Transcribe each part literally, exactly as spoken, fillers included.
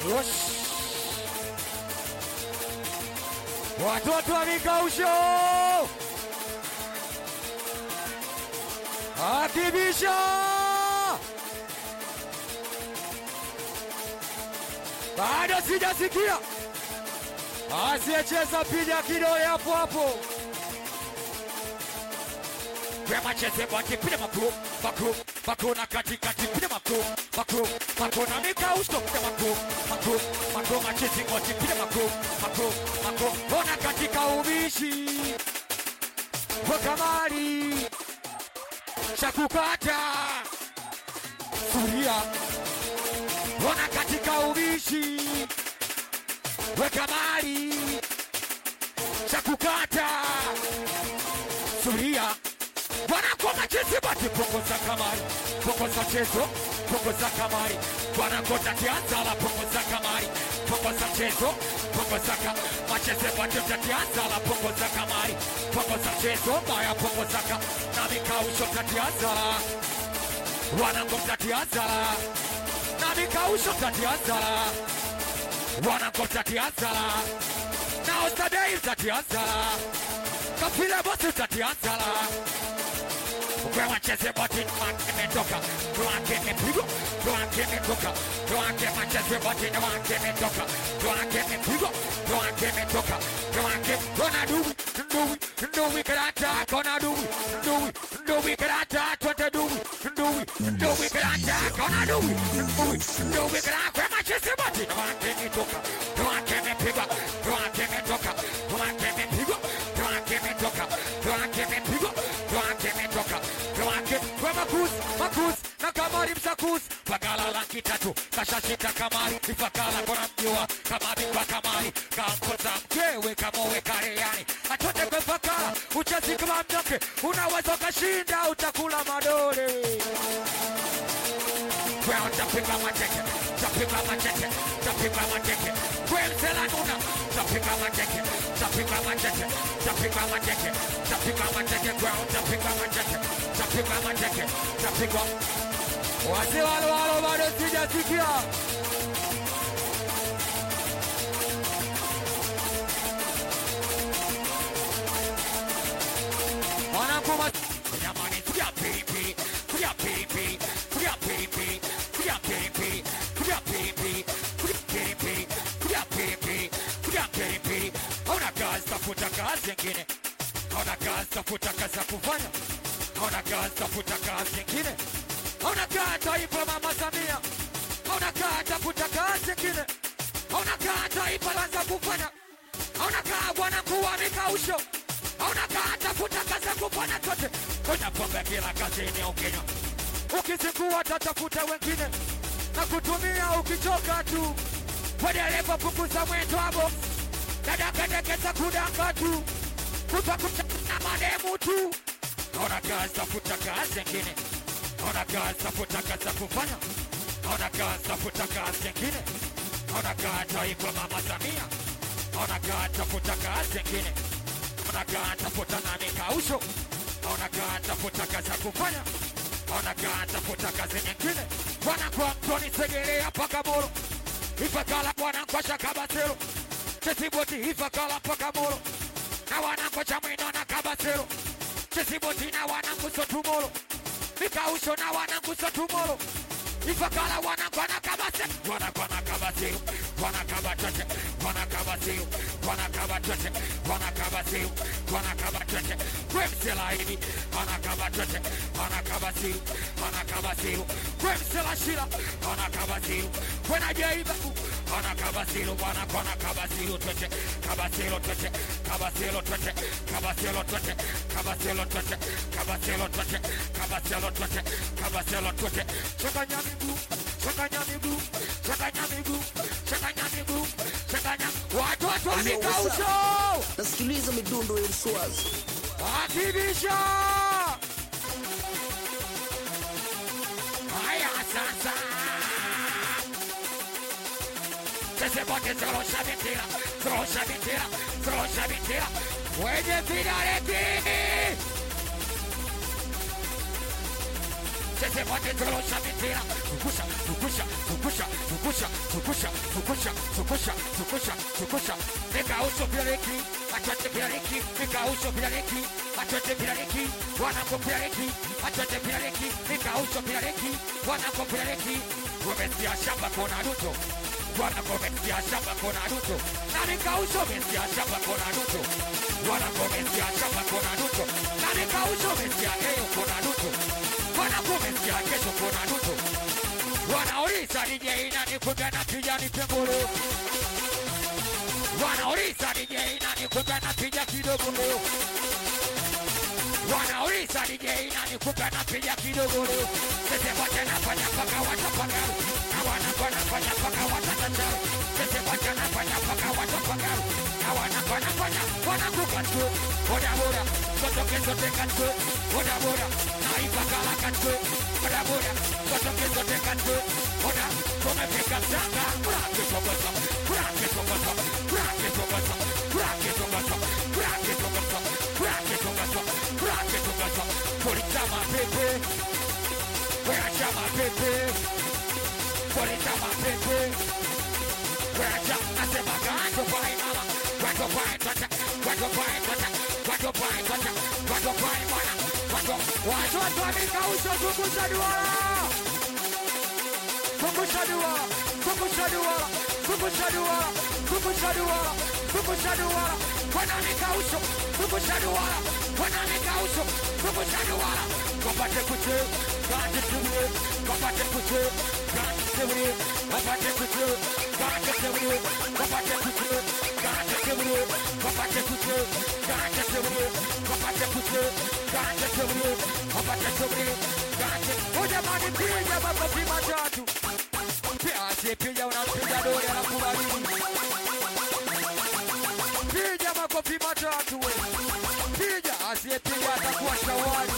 Yosh. Watoto wa mikausho akibisha bado sijasikia asiyecheza piga kidole hapo hapo Grandma cheze bati pide makro makro makro na kati kati pide makro makro makro na mikausho pide makro makro makro machezi bati pide makro makro makro ona katika ubishi wakamari chakukata suria ona katika ubishi wakamari chakukata suria wanakoma chezi bati pongo za kamari pongo za chezo pongo za kamari wanakota tianzala pongo za kamari pongo za chezo pongo za kamari macheze bati tianzala pongo za kamari pongo za chezo baya pongo za kamari na mikausho tianzala wanakota tianzala na mikausho tianzala wanakota tianzala na ostadei tianzala kafile bosi tianzala Grandma cheze bati mwake metoka Mwake mepigo Mwake metoka Mwake macheze bati Mwake metoka Mwake mepigo Mwake metoka Mwake Kona duwi Nduwi Nduwi karata Kona duwi Nduwi Nduwi karata Twente duwi Nduwi Nduwi karata Kona duwi Nduwi Nduwi karata Grandma cheze bati Mwake metoka Mwake mepigo Mwake metoka Mwake mepigo Mwake metoka Mwake mepigo Mwake metoka Mwake kwa makuzi, makuzi na kamari msakuzi Pagala laki tatu, kashashita kamari Ifakala kona mjua, kama bingwa kamari Kamkoza mkewe, kamowe kareani Atote kwe fakala, uchezi kama mnyoke Unaweza kashinda, utakula madole Kwe utapinga mateke, utapinga mateke Utapinga mateke, kwe msela nuna Utapinga mateke, utapinga mateke Utapinga mateke, utapinga mateke Kwe utapinga mateke Utapinga mateke, utapinga Wase walo walo bado sijasikia Wanakuma Kunyamani kuya pipi Kuya pipi Kuya pipi Kuya pipi Kuya pipi Kuya pipi Kuya pipi Kuya pipi Hauna kazi tafuta kazi nyingine Hauna kazi tafuta kazi ya kufanya Hauna kazi tafuta kazi nyingine Hauna kazi taifa mama Samia Hauna kazi tafuta kazi nyingine Hauna kazi taifa lanza kufanya Hauna kazi bwana kuwa mikausho Hauna kazi tafuta kazi ya kufanya tote Kuna pombe kila kazi ni ukinywa Ukizingua tatafuta wengine Na kutumia ukichoka tu Wadereva punguza mwendo wabo Dada kadekeza kudanga tu Kupa kuchana mademu tu Hauna kazi tafuta kazi nyingine Hauna kazi tafuta kazi ya kufanya Hauna kazi tafuta kazi nyingine Hauna kazi taifa mama Samia Hauna kazi tafuta kazi nyingine Hauna kazi tafuta na mikausho Hauna kazi tafuta kazi ya kufanya Hauna kazi tafuta kazi nyingine Wana kwa mtoni segelea paka moro Ifakala wana kwa shakabasero Chesiboti ifakala paka moro Na wana kwa chamwino na kabasero Chesiboti na wana kusotumoro Mikausho na wana kusotumoro Ifakala wana kwa na kabase Wana kwa na kabasero Wana kabatote Wana kabasero Wana kabatote Wana kabasero Wana kabatote Kwemsela hivi Wana kabatote Wana kabasero Wana kabasero Kwemsela shila Wana kabasero Kwena jaibaku Wana kabasero Wana kwa na kabasero tote Kabasero tote Kabasero tote Kabasero tote Kabasero tote Kabasero tote Kabasero tote Kabasero tote Chakanya miguu Chakanya miguu Chakanya miguu Chakanya miguu Chakanya Watoto wa mikausho Nasikiliza midundo ya Mswazi Akibisha Haya sasa Chese bote zrosha vitira Zrosha vitira Zrosha vitira Wenye finaleti sese wote turusha mipira tukusha tukusha tukusha tukusha tukusha tukusha tukusha tukusha tukusha nika uso piriki atote piriki nika uso piriki atote piriki wanako piriki atote piriki nika uso piriki wanako piriki umesikia shamba kona ruto wanako umesikia shamba kona ruto na nika uso umesikia shamba kona ruto wanako umesikia shamba kona ruto na nika uso umesikia leo kona ruto wanako umesikia kesho kona ruto wanauliza D J nani kuga na piga ni pembolo wanauliza D J nani kuga na piga kidogo leo wanauliza D J nani kuga na piga kidogo leo sese wote nafanya paka watapanga na wanako nafanya paka watatanda sese wote nafanya paka watapanga na wanako nafanya wanakuka tu boda boda soto keso teka tu boda boda na ipakala katu boda boda soto keso teka tu boda tumefika sanga kurake sokoso kurake sokoso kurake sokoso kurake sokoso kurake sokoso kurake sokoso kurake sokoso politama pepe politama pepe politama pepe politama asema gango pai mama gango pai tata gango pai tata gango pai tata gango pai mwana gango watoto wamekausha kukusha duara kukusha duara kukusha duara kukusha duara kukusha duara kukusha duara wanamekausha kukusha duara wanamekausha kukusha duara kapate kuche kate tuwe kapate kuche kate tuwe kapate kuche kate tuwe kapate kuche kate tuwe kapate kuche kate tuwe kapate kuche kate tuwe kapate tuwe kate oja mani pija baba pima tatu pia si pija unapiga dole anakubali pija makofi matatu we pija asiyepiga atakuwa shawari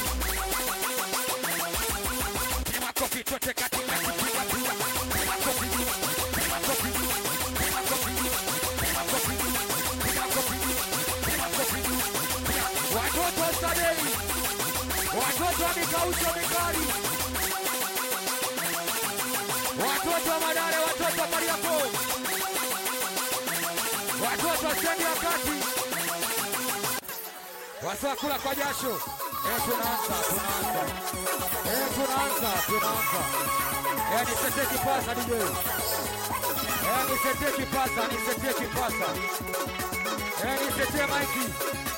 makofi tote katika kupiga pia makofi makofi makofi makofi makofi watoto sadei watoto wamekausha mikali watoto madare watoto mariapo watoto stendi ya kati waswa kula kwa jasho eh tunaanza tunaanza eh tunaanza tunaanza eh ni sete kipasa D J eh ni sete kipasa ni sete kipasa eh ni sete maiki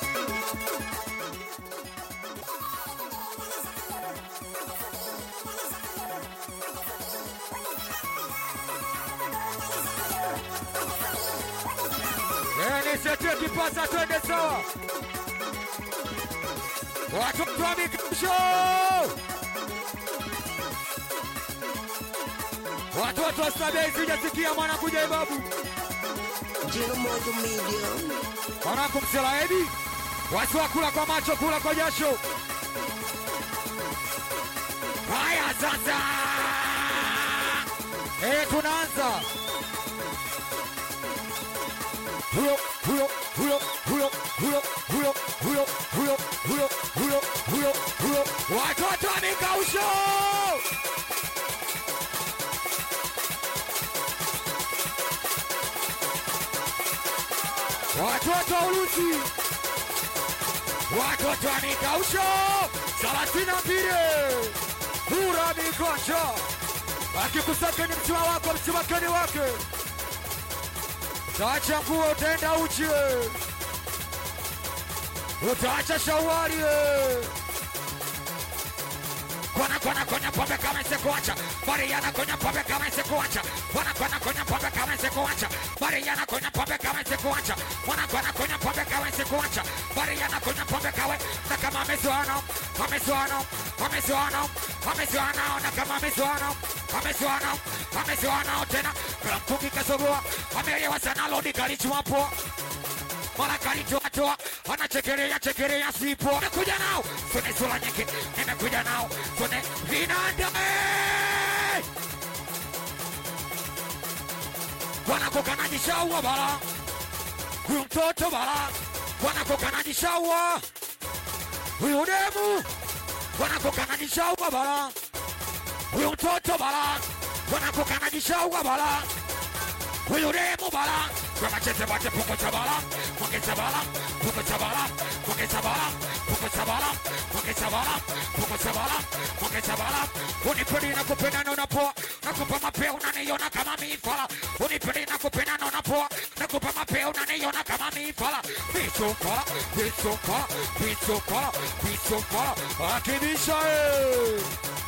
Nisete kipasa twende sawa watoto wa mikisho watoto wa Stabei sijasikia mwana kuja ibabu Jino moja medium wanako mselaedi wasiwa kula kwa macho kula kwa jasho haya sasa eh tunaanza huyo huyo huyo huyo huyo huyo huyo huyo huyo huyo huyo huyo watoto wamekausha watoto Urusi watoto wamekausha thelathini na mbili kura mikonja akikusakeni mchuma wako mchumakeni wake utaacha nguo utaenda uchi utaacha shawari kwana kwana kwenye pombe kama isikuacha Mariana kwenye pombe kama isikuacha kwana kwana kwenye pombe kama isikuacha Mariana kwenye pombe kama isikuacha kwana kwana kwenye pombe kama isikuacha Mariana kwenye pombe kawe na kama mesuano mesuano mesuano mesuano na kama mesuano mesuano mesuano tena kila mtungi kasogoa ameelewa sana lodi kalichwa hapo mara kalichwa toa anachekelea chekelea sipo nimekuja nao tune sura nyingi nimekuja nao tune vinanda wanakokananishaua bala huyu mtoto bala wanakokananishaua huyu demu wanakokananishaua bala huyu mtoto bala, wanakukana jishaua bala, huyu demo bala, kama chete bate puko chabala, puko chabala, puko chabala, puko chabala, puko chabala, puko chabala, puko chabala, puko chabala, unipeli na kupenda na unapoa, nakupa mapeo unaniona kama mifala, unipeli na kupenda na unapoa, nakupa mapeo unaniona kama mifala, bicho kala, bicho kala, bicho kala, bicho kala, akibisha eh.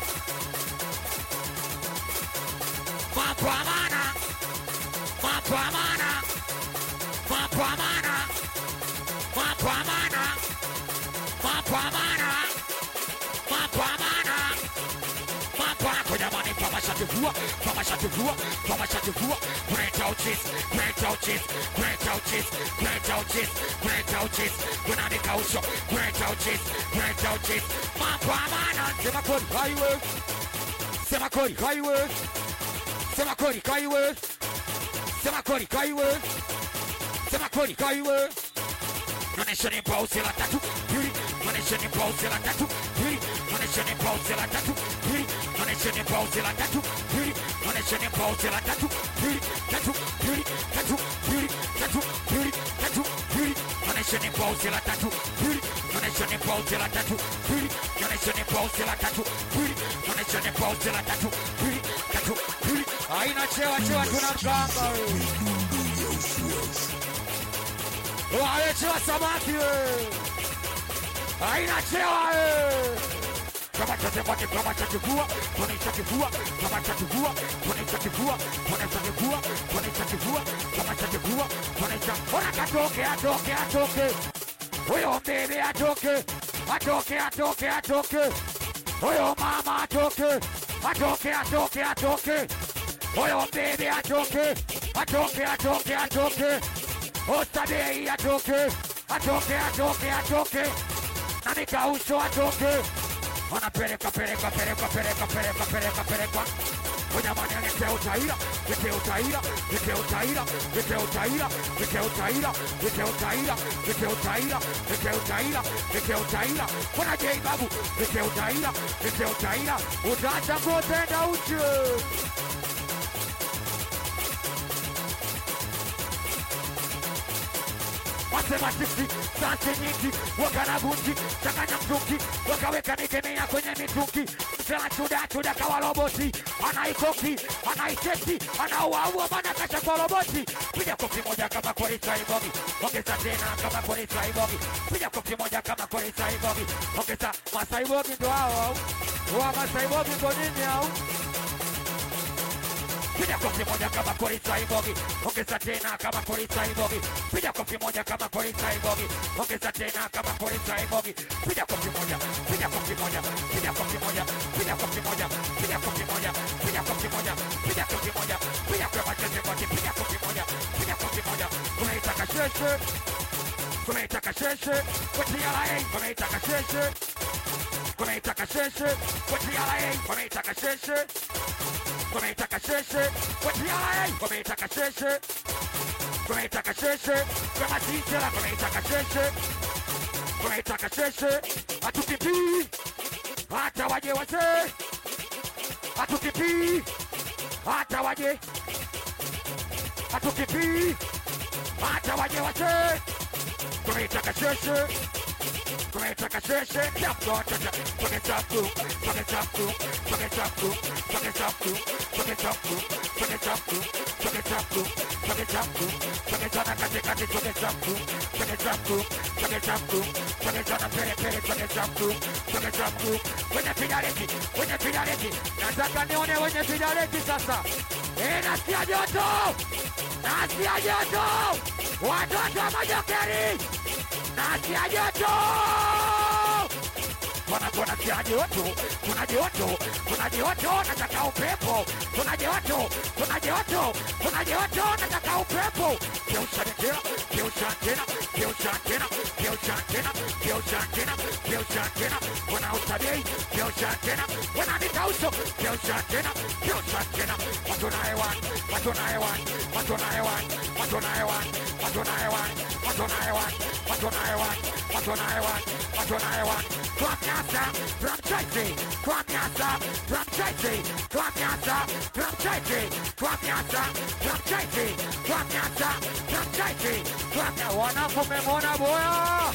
Mapamana, mapamana, mapamana, mapamana, mapamana, mapamana, mapamana. Jamani, kama shativua, kama shativua, kama shativua. Great out cheese, great out cheese, great out cheese, great out cheese, great out cheese. Kuna ni kausho, great out cheese, great out cheese. Mapamana, sema kodi highway, sema kodi highway. Sema kodi kaiwe, sema kodi kaiwe, sema kodi kaiwe. Nanesha ni pause la tatu, pili. Nanesha ni pause la tatu, pili. Nanesha ni pause la tatu, pili. Nanesha ni pause la tatu, pili. Nanesha ni pause la tatu, pili. Tatu, pili, tatu, pili, tatu, pili, tatu, pili. Nanesha ni pause la tatu, pili. Nanesha ni pause la tatu, pili. Nanesha ni pause la tatu, pili. Nanesha ni pause la tatu, pili, tatu, pili. Aina chewa chewa tunamkanga wewe. Wale chewa samaki wewe. Aina chewa wewe. Kama chatepote kama chativua, kone chativua, kama chativua, kone chativua, kone chativua, kone chativua, kama chativua, kone chativua. Ona katoke, atoke, atoke. Huyo mbebe atoke, atoke, atoke, atoke. Huyo mama atoke, atoke, atoke, atoke. Huyo mbebe atoke, atoke, atoke, atoke. Ostadei atoke, atoke, atoke, atoke. Nani kauso atoke. Ona pereka, pereka, pereka, pereka, pereka, pereka, pereka. Oya mani nite utaira, nite utaira, nite utaira, nite utaira, nite utaira, nite utaira, nite utaira, nite utaira, nite utaira. Kuna jei babu, nite utaira, nite utaira. Utacha kutenda uche. Wasema sisi, sante nyingi, wakana bunji, chakanya mtungi, wakaweka nikemea kwenye mitungi. Msela chuda chuda kawa roboti, anaikoki, anaiteti, anauaua mana kacha kwa roboti. Pija kofi moja kama korisa ibogi, ongeza tena kama korisa ibogi. Pija kofi moja kama korisa ibogi, ongeza Masai Bogi ndo hao. Wa Masai Bogi ndo nini hao? Pija kofi moja kama korisa ibogi, ongeza tena kama korisa ibogi. Pija kofi moja kama korisa ibogi, ongeza tena kama korisa ibogi. Pija kofi moja, pija kofi moja, pija kofi moja, pija kofi moja, pija kofi moja, pija kofi moja, pija kofi moja, pija kwa machete kote, pija kofi moja, pija kofi moja. Unaitaka sheshe, unaitaka sheshe, watia la ei, unaitaka sheshe, unaitaka sheshe, watia la ei, unaitaka sheshe. Kumeitaka sheshe, watiai, kumeitaka sheshe, kumeitaka sheshe, kama tijela, kumeitaka sheshe, kumeitaka sheshe, atukipi, hata waje wase, atukipi, hata waje, atukipi, hata waje wase, kumeitaka sheshe. Kumeitaka sheshe, jambo chacha, kumeitaku, kumeitaku, kumeitaku, kumeitaku, kumeitaku, kumeitaku, kumeitaku, kumeitaku, kumeitana kati kati, kumeitaku, kumeitaku, kumeitaku, kumeitana pere pere, kumeitaku, kumeitaku. Wenye finaleti, wenye finaleti, nataka nione wenye finaleti sasa. Eh, nasikia joto, nasikia joto, watoto wa Majokeri. Nasikia joto. Kuna kuna kia joto, kuna joto, kuna joto, nataka upepo. Kuna joto, kuna joto, kuna joto, nataka upepo. Kiusha tena, kiusha tena, kiusha tena, kiusha tena, kiusha tena, kiusha tena. Kuna utabei, kiusha tena, kuna nikauso, kiusha tena, kiusha tena. Watu na hewan, watu na hewan, watu na hewan, watu na hewan, watu na hewan, watu na hewan, watu na hewan, watu na hewan, matona hewan. Kwa miasa, from Chelsea. Kwa miasa, from Chelsea. Kwa miasa, from Chelsea. Kwa miasa, from Chelsea. Kwa miasa, from Chelsea. Kwa miasa, wanakumemona boya.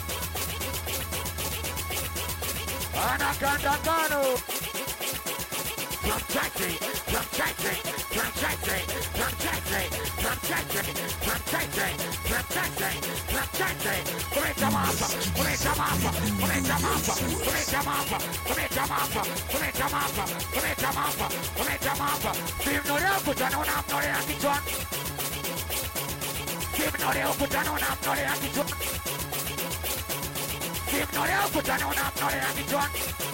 Anakanda kano. From Chelsea, from Chelsea, from Chelsea, from Chelsea, from Chelsea, from Chelsea, from Chelsea, from Chelsea. Cometa mapa, cometa mapa, cometa mapa, cometa mapa, cometa mapa, cometa mapa, cometa mapa, cometa mapa. Kim Noreo kutana una Noreo kichwa. Kim Noreo kutana una Noreo kichwa. Kim Noreo kutana una Noreo kichwa.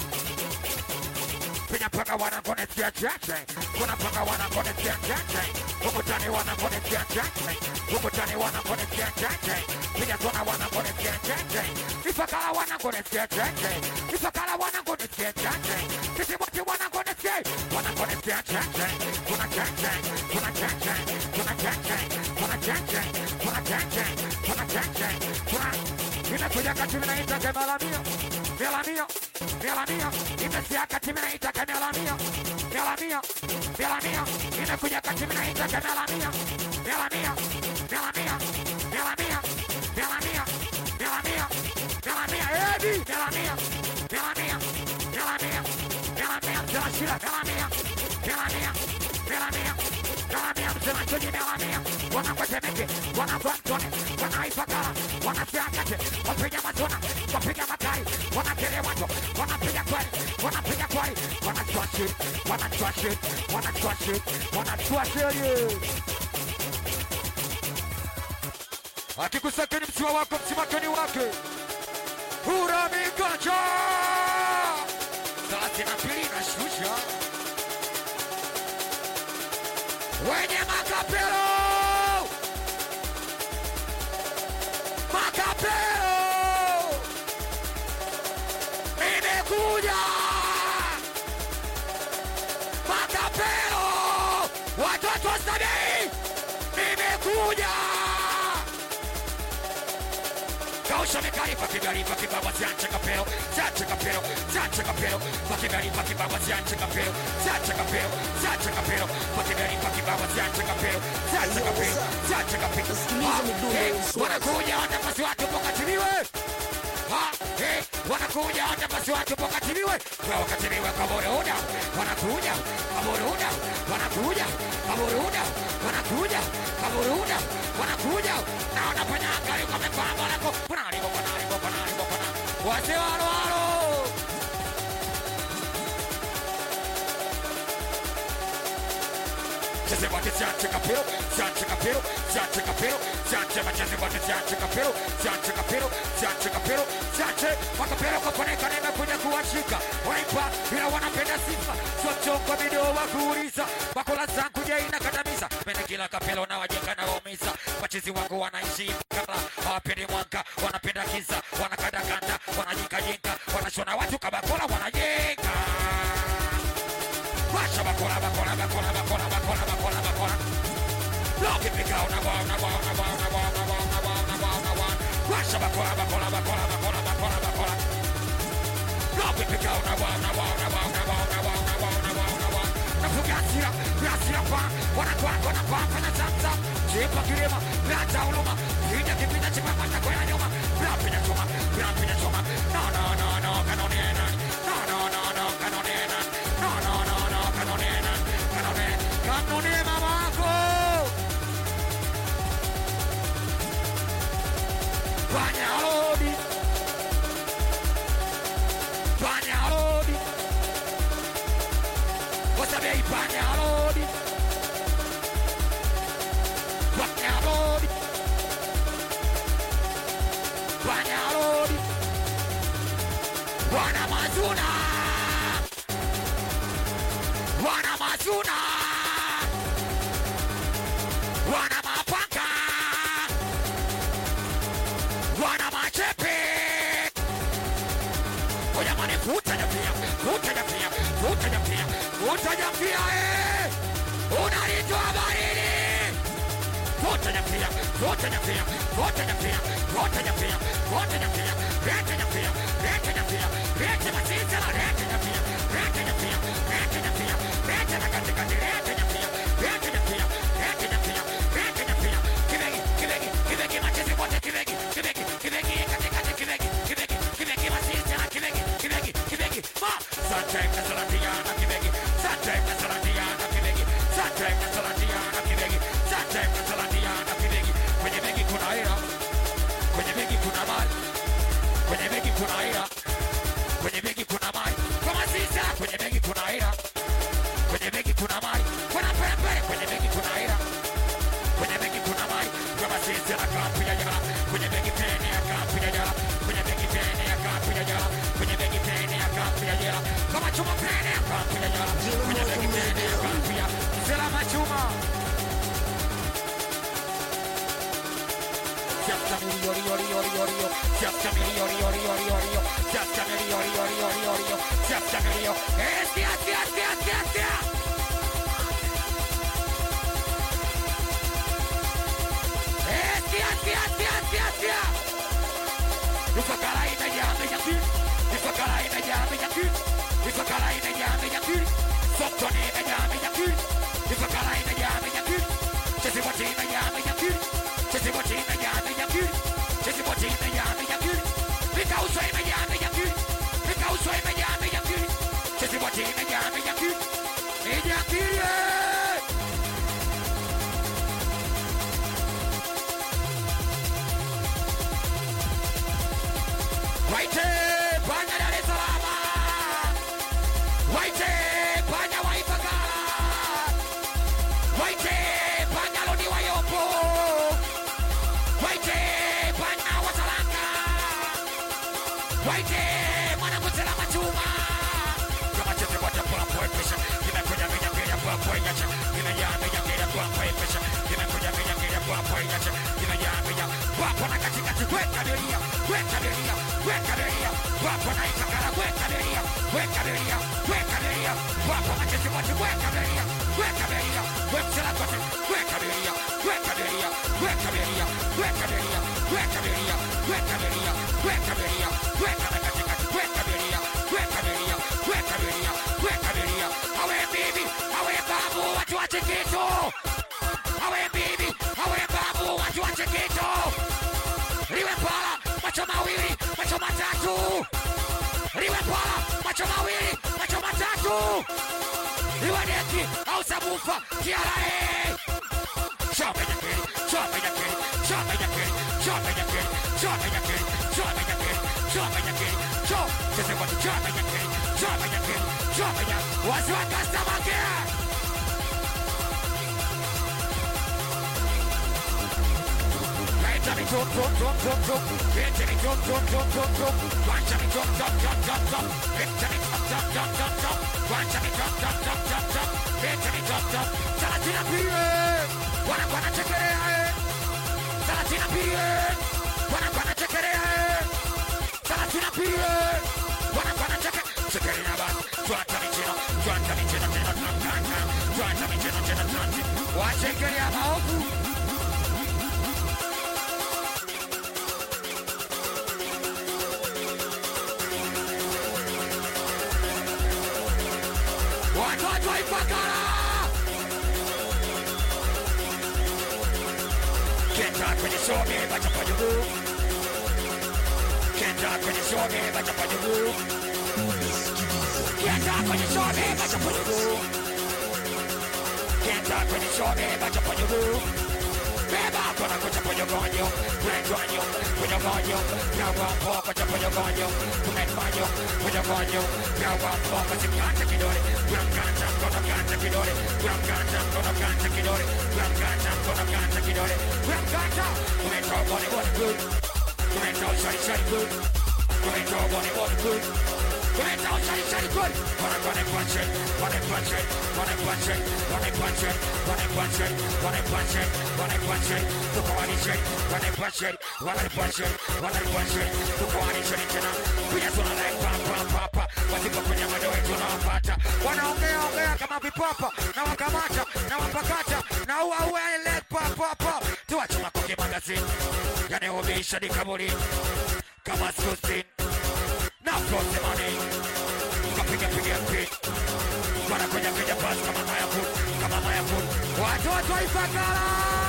Pinya paka wana kone tia chache. Kuna paka wana kone tia chache. Ukutani wana kone tia chache. Ukutani wana kone tia chache. Pinya kona wana kone tia chache. Ifakala wana kone tia chache. Ifakala wana kone tia chache. Kisi wati wana kone tia. Wana kone tia chache. Kuna chache. Kuna chache. Kuna chache. Kuna chache. Kuna chache. Kuna chache. Kuna inakuja kati minaita kemala mio. Mela mio. Mela mio. Imesia kati minaita kemala mio. Mela mio. Mela mio. Inakuja kati minaita kemala mio. Mela mio. Mela mio. Mela mio. Mela mio. Mela mio. Mela mio. Edi. Mela mio. Mela mio. Mela mio. Mela mio. Mela shira. Mela mio. Mela mio. Mela mio. Mela mio. Mela chuji mela mio. Wana kwa temeke. Wana kwa mtone. Wana ifakala. Wana siakate. Wapiga matona. Wapiga matari. Wana kele watu. Wana piga kwari. Wana piga kwari. Wana chwashi. Wana chwashi. Wana chwashi. Wana chwashi. Akikusakeni msiwa wako msimakeni wake. Hura mikacha. Thelathini na mbili na shusha. Wenye makapelo. Makapelo. Nimekuja. Makapelo. Watoto sabi. Nimekuja. Kausha mikari pakibari pakibaba zianche kapelo. Zianche kapelo. Zianche kapelo. Pakibari pakibaba zianche kapelo. Zianche kapelo. Zianche kapelo. Pakibari pakibaba zianche kapelo. Zianche kapelo. Zianche kapelo. Wanakuja watapasi watu pokatiliwe. Ha, hey, wanakuja watapasi watu pokatiliwe. Kwa wakatiliwe kwa boruda. Wanakuja kwa boruda. Wanakuja kwa boruda. Wanakuja kwa boruda. Wanakuja na wanafanya gari kwa mepamba lako. Panaribo, panaribo, panaribo, panaribo. Wase walo walo. Chese wate zianche kapelo. Zianche kapelo. Zianche kapelo. Zianche machese wate zianche kapelo. Zianche kapelo. Zianche kapelo. Zianche makapelo kuponeka neme kuja kuwashika. Waipa ila wanapenda sifa. Sochongo video wakuuliza. Makola zangu je inakandamiza. Mene kila kapelo na wajenga na waumiza. Wachizi wangu wanaishi kala. Hawapendi mwanga. Wanapenda giza. Wanakanda kanda. Wanajinka jinka. Wanashona watu kabakola wanajenga. Washa bakola bakola bakola bakola bakola bakola bakola. Look at me go na wow na wow na wow na wow na wow na wow na wow na wow. Washa bakola bakola bakola bakola bakola bakola. Look at me go na wow na wow na wow na wow na wow na wow na wow na wow. Nafugasira, gasira kwa, wana kwa wana kwa kana zamza. Jepa kirema, plata uloma. Hija kipita chipa mata kwa nyoma. Plapina choma, plapina choma. No no no no kanonena. No no no no kanonena. No no no no kanonena. Kanone, kanone mamako. Banyalodi. Banyalodi. Wasabe banyalodi. Banyalodi. Banyalodi. Wana mazuna. Wana mazuna. Wana mapanga. Wana machepe. Oya mane futa ya pia. Futa ya pia. Futa ya pia. Futa ya pia eh. Unalitoa baridi. Futa ya nyapia, zote nyapia, zote nyapia, zote nyapia, zote nyapia, rete nyapia, rete nyapia, rete masita na rete nyapia, rete nyapia, rete nyapia, rete na katika rete nyapia, rete nyapia, rete nyapia, rete nyapia, kibegi, kibegi, kibegi machezi wote kibegi, kibegi, kibegi katika kibegi, kibegi, kibegi masita na kibegi, kibegi, kibegi, ma, sante kasalatia na kibegi, sante kasalatia na kibegi, sante kasalatia na kibegi, sante kasalatia na kibegi, kwenye begi kuna hela, kwenye begi kuna mali, kwenye begi kuna hela, kwenye begi kuna mali, kama sisa, kwenye begi kuna hela, kwenye begi kuna mali, kuna pepe, kwenye begi kuna hela, kwenye begi kuna mali, kama sisa na kapi ya jala, kwenye begi pene ya kapi ya jala, kwenye begi pene ya kapi ya jala, kwenye begi pene ya kapi ya jala, kama chuma pene ya kapi ya jala, kwenye begi pene ya kapi ya zela machuma. Just a milio, rio, rio, rio, rio. Just a milio, rio, rio, rio, rio. Just a milio, rio, rio, rio, rio. Just a milio. Estia, estia, estia, estia, estia. Estia, estia, estia, estia, estia. Ifakala ina jame ya kiri. Ifakala ina jame ya kiri. Ifakala ina jame ya kiri. Soptoni ina jame ya kiri. Ifakala ina jame ya kiri. Chesi wati ina jame ya kiri. Chesi wati ina jame ya kiri. Chesi wati ina jame ya kiri. Vika uso ina jame ya kiri. Vika uso ina jame ya kiri. Chesi wati ina jame ya kiri. Ina kiri. Waite panya Dar es Salaam. Waite panya wa Ifakara. Waite panya Lodi wa Yombo. Waite panya wa Salanga. Waite mwana mutela machuma. Kama chete wata kwa kwa pesha. Kina kuja meja kaya kwa kwa yacha. Kina ya meja kaya kwa kwa pesha. Kina kuja meja kaya kwa kwa yacha. Kina ya meja kwa kwa katika kweka delia. Kweka delia. Kweka delia. Kwa kwa na Ifakara kweka delia. Kweka delia. Kweka delia. Kwa kwa machete wata kweka delia. Kweka delia. Kweka kote. Kweka delia. Kweka delia. Kweka delia. Kweka delia. Kweka delia. Kweka delia. Kweka delia. Kweka na katika kweka delia. Kweka delia. Kweka delia. Kweka delia. Awe bibi, awe babu watu wa Chikitu. Awe bibi, awe babu watu wa Chikitu. Liwe pala, macho mawili, macho matatu. Liwe pala, macho mawili, macho matatu. Liwe deki, au sabufa, tiarae. Chombe ya kiri, chombe ya kiri, chombe ya kiri, chombe ya kiri, chombe ya kiri, chombe ya kiri, chombe ya kiri, chombe. Sasa watu chombe ya kiri, chombe ya kiri, chombe ya. Watu wa customer care. Jump, jump, jump, jump, jump, jump. Jump, jump, jump, jump, jump, jump. One jump, jump, jump, jump, jump, jump. Jump, jump, jump, jump, jump. One jump, jump, jump, jump, jump, jump. Jump, jump, jump. Salatina period. Wana wana chekelea. Salatina period. Wana wana chekelea. Salatina period. Wana wana cheke. Chekelea ba. Tuata michino. Tuata michino tena tunakana. Tuata michino tena tunakana. Wachekelea maovu. Watoto wa Ifakara. Kenda kwenye shome bacha kwa jugu. Kenda kwenye shome bacha kwa jugu. Kenda kwenye shome bacha kwa jugu. Kenda kwenye shome bacha kwa jugu. Beba kona kucha kwenye gonyo. Kwenye kwenye gonyo. Na wampo kucha kwenye gonyo. Kwenye gonyo. Kwenye gonyo. Na wampo kucha kwenye kidole. Gramganja kona ganja kidole. Gramganja kona ganja kidole. Gramganja kona ganja kidole. Gramganja. Kumetoa bone bone good. Kumetoa shari shari good. Kumetoa bone bone good. Kumetoa shari shari good. Wanna wanna punch it. Wanna punch it. Wanna punch it. Wanna punch it. Wanna punch it. Wanna punch it. Wanna punch it. Tuko wani shit. Wanna punch it. Wanna punch it. Wanna punch it. Tuko wani shit tena. Pia tuna like pam pam papa. Wasipo kwenye madoe tunawapata. Wanaongea ongea kama vipapa. Na wakamata. Na wapakata. Na ua ua ele papa papa. Tuache kasi yani ubisha ni kaburi kama susi na force money kapiga piga piga wana kuja kuja pass kama maya food kama maya food watoto wa Ifakara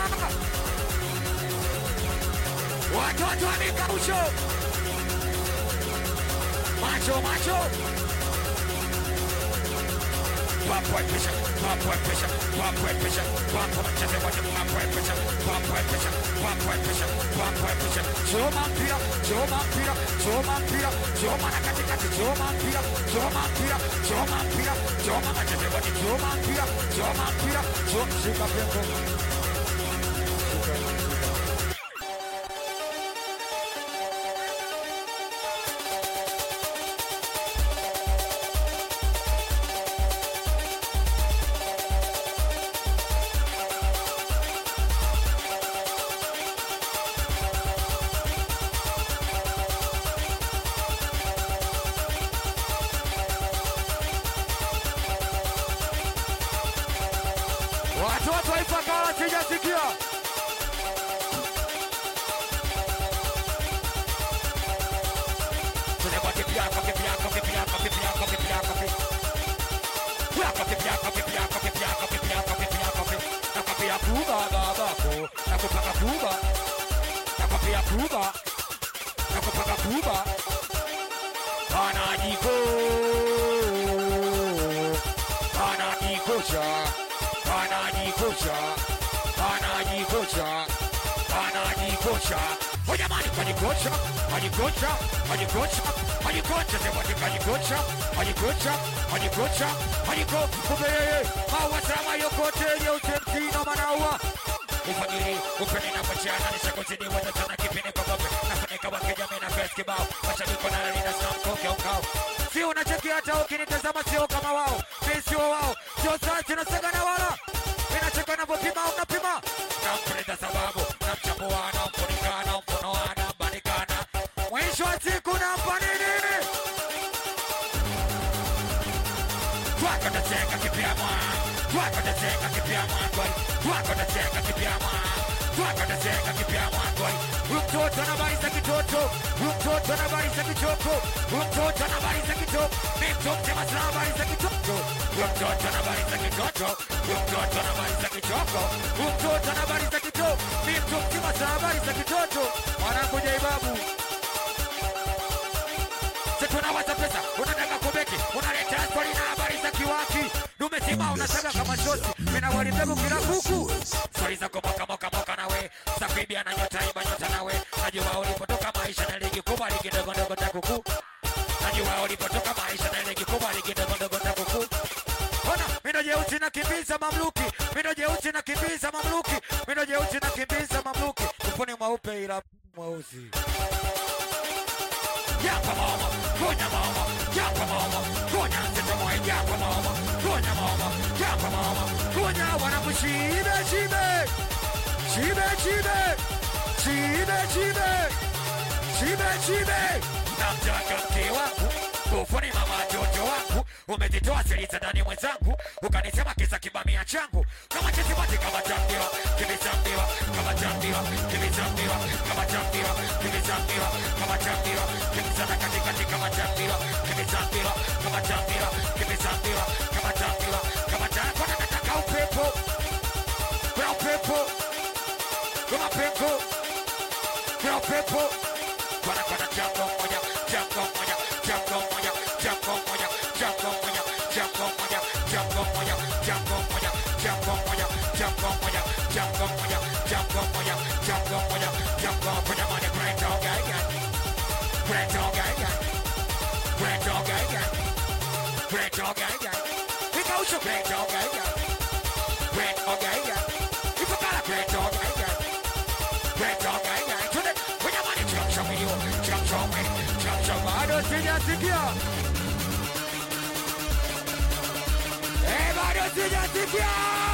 watoto wa Mikausho macho macho Pump white pressure, pump white pressure, pump white pressure, pump white pressure, pump white pressure, pump white pressure, pump white pressure, pump white pressure. Choma mpira, choma mpira, choma mpira, choma na katikati, choma mpira, choma mpira, choma mpira, choma macheze wote, choma mpira, choma mpira, choma shika pengo. Watoto wa Ifakara sijasikia. Tunabaki pia kopi pia kopi pia kopi pia kopi pia kopi. Pia kopi pia kopi pia kopi pia kopi pia kopi pia kopi. Na kopi ya kuba baba ko. Na kupaka kuba. Na kopi ya kuba. Na kupaka kuba. Ana jiko. Ana jikocha. Anajikocha, anajikocha, anajikocha. Oh jamani, kajikocha, kajikocha, kajikocha, kajikocha. Sema kajikocha, kajikocha, kajikocha, kajiko. Kubeye, hawa sama yokote yote na manawa. Ufagiri, upeni na pachana nishakotini wata sana kipini kwa gope. Nafunika wakija mina fest kibao. Mashabiko na nalina snap koke ukao. Si unacheki hata ukinitazama sio kama wao. Mimi sio wao. Sio sasa nasaga na wala. Ninacheka na vipima unapima. Na mpreda sababu na mchambua na mfunika na mfunoa na banikana. Mwisho wa siku na mpanini. Twaka tateka kipia mwa. Twaka tateka kipia mwa kwai. Twaka tateka kipia mwa. Twaka tateka kipia mwa kwai. Mtoto na bari za kitoto. Mtoto na bari za kichoko. Mtoto na bari za kitoto. Mtoto na bari za kitoto. Mtoto na bari za kitoto. Mtoto na bari za kichoko. Mtoto na bari za kitoto. Mtoto na bari za kitoto. Wanakuja ibabu. Setuna wata pesa. Unataka kubeki. Unaleta astori na habari za kiwaki. Dumetima unataka kama shosi. Mina walipebu kila kuku. Stori za kumoka moka moka nawe. Safibia na nyota iba nyota nawe. Najua ulipotoka maisha na ligi kubwa ligi ndogo ndogo takuku. Najua ulipotoka maisha na ligi kubwa ligi ndogo ndogo takuku. Ona, mino jeusi na kimbiza mamluki. Mino jeusi na kimbiza mamluki. Mino jeusi na kimbiza mamluki. Kuponi mwaupe ila mweusi. Yapa mama, konya mama. Yapa mama, konya sita mwa. Yapa mama, konya mama. Yapa mama, konya wanamushibe shibe. Shibe shibe. Shibe shibe. Shibe shibe. Namtaka mke wangu. Kufuni mama jojo wangu. Umejitoa siri za ndani mwenzangu. Ukanisema kisa kibamia changu. Kama chisimati kama chambiwa. Kibizambiwa. Kama chambiwa. Kibizambiwa. Kama chambiwa. Kibizambiwa. Kama chambiwa. Kibizana katikati kama chambiwa. Kibizambiwa. Kama chambiwa. Kibizambiwa. Kama chambiwa. Kama chambiwa. Nataka upepo. Kuna upepo. Kuna upepo. Kuna upepo. Kuna kuna chango moja. Chango moja. Chango moja. Chango moja. Chango moja. Chango moja. Chango moja. Chango moja. Chango moja. Chango moja. Chango moja. Chango moja. Chango moja. Chango moja. Money great dog guy guy. Great dog guy guy. Great dog guy guy. Great dog guy guy. We go to great dog guy guy. Great dog guy guy. If you got a great dog guy guy. Great dog guy guy. To the when your money jump show me you. Jump show me. Jump show me. I don't see that sikia. Hey, I don't see that sikia.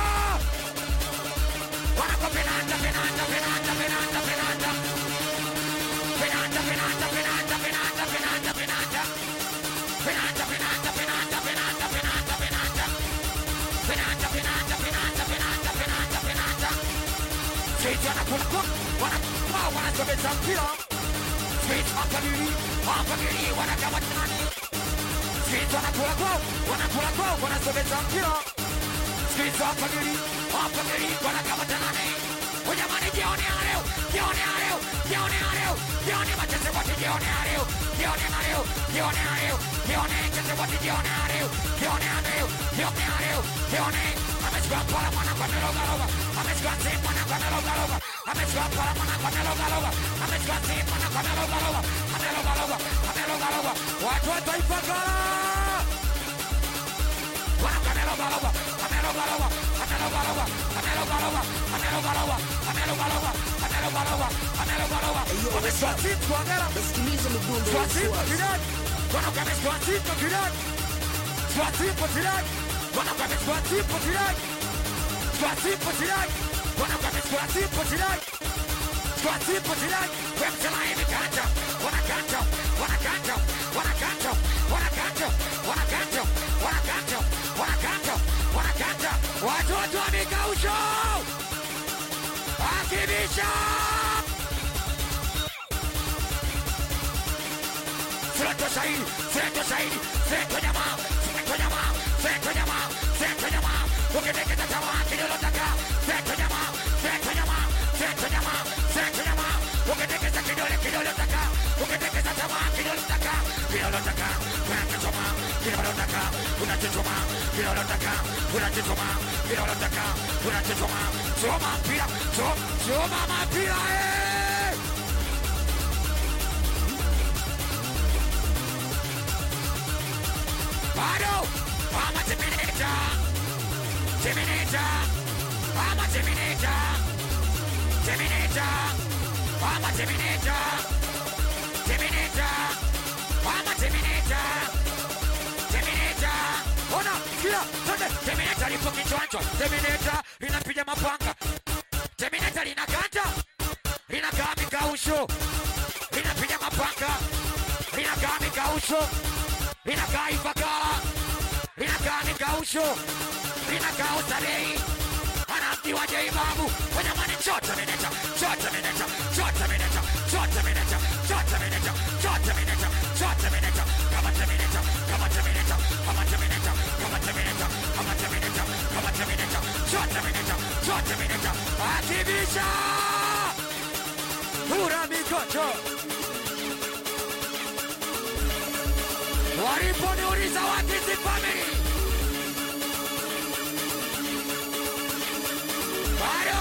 Wanna go penanda, penanda, penanda, penanda, penanda. Penanda, penanda, penanda, penanda, penanda, penanda. Penanda, penanda, penanda, penanda, penanda, penanda. Penanda, penanda, penanda, penanda, penanda, penanda. Sisi wanakula wanakula wanasogeza mpira. Sisi hapa nili hapa nili wanakama nani. Sisi wanakula kwao wanakula kwao wanasogeza mpira. Sisi hapa nili hapa nili wanakama nani. Ujamani jione leo jione leo jione leo jione macheze wote jione leo jione leo jione leo jione macheze wote jione leo jione leo jione leo jione amechukua pala mwana kwa meloga loga amechukua simu mwana kwa meloga loga amechukua pala mwana kwa meloga loga amechukua simu mwana kwa meloga loga ameloga loga ameloga loga watu wa taifa kala wana kwa meloga loga ameloga loga ameloga loga ameloga loga ameloga loga ameloga loga ameloga loga ameloga loga wamechukua simu kwa ngera Sikiliza mdundo kwa simu kirani wana kwa mechukua simu kirani kwa simu kirani wana kwa mechukua simu kirani Swatipo today, wanna come and swatipo today. Swatipo today, we're trying to catch up, wanna catch up, wanna catch up, wanna catch up, wanna catch up, wanna catch up, wanna catch up, wanna catch up, wanna catch up. Watoto wa Mikausho, akibisha. Seto Saidi, Seto Saidi, Seto Jamaa, Seto Jamaa, Seto Jamaa, Seto Jamaa. Ukiteke tamaa kidolo taka, Seto Jamaa, Seto Jamaa, Seto Jamaa, Seto Jamaa. Ukiteke kidole kidolo taka, ukiteke tamaa kidolo taka, kidolo taka. Unachoma, kidolo taka, unachoma, kidolo taka, unachoma, kidolo taka, unachoma. Choma mpira, choma, choma mpira eh. Bado, ama Terminator, Terminator, ama Terminator, Terminator, ama Terminator, Terminator, ama Terminator, Terminator. Ona, kila, twende, Terminator lipo kichwancho, Terminator linapiga mapanga, Terminator linakata, linakaa Mikausho, linapiga mapanga, linakaa Mikausho. Linakaa Ifakara, linakaa Mikausho, linakaa Usadei, anamtiwa J Babu, wanyamani chota meneta, chota meneta, chota meneta, chota meneta, chota meneta, chota meneta, chota meneta, kama temeneta, kama temeneta, kama temeneta, kama temeneta, kama temeneta, kama temeneta, chota meneta, chota meneta, akibisha, hura mikocho. Waliponiuliza what is the family? Bado!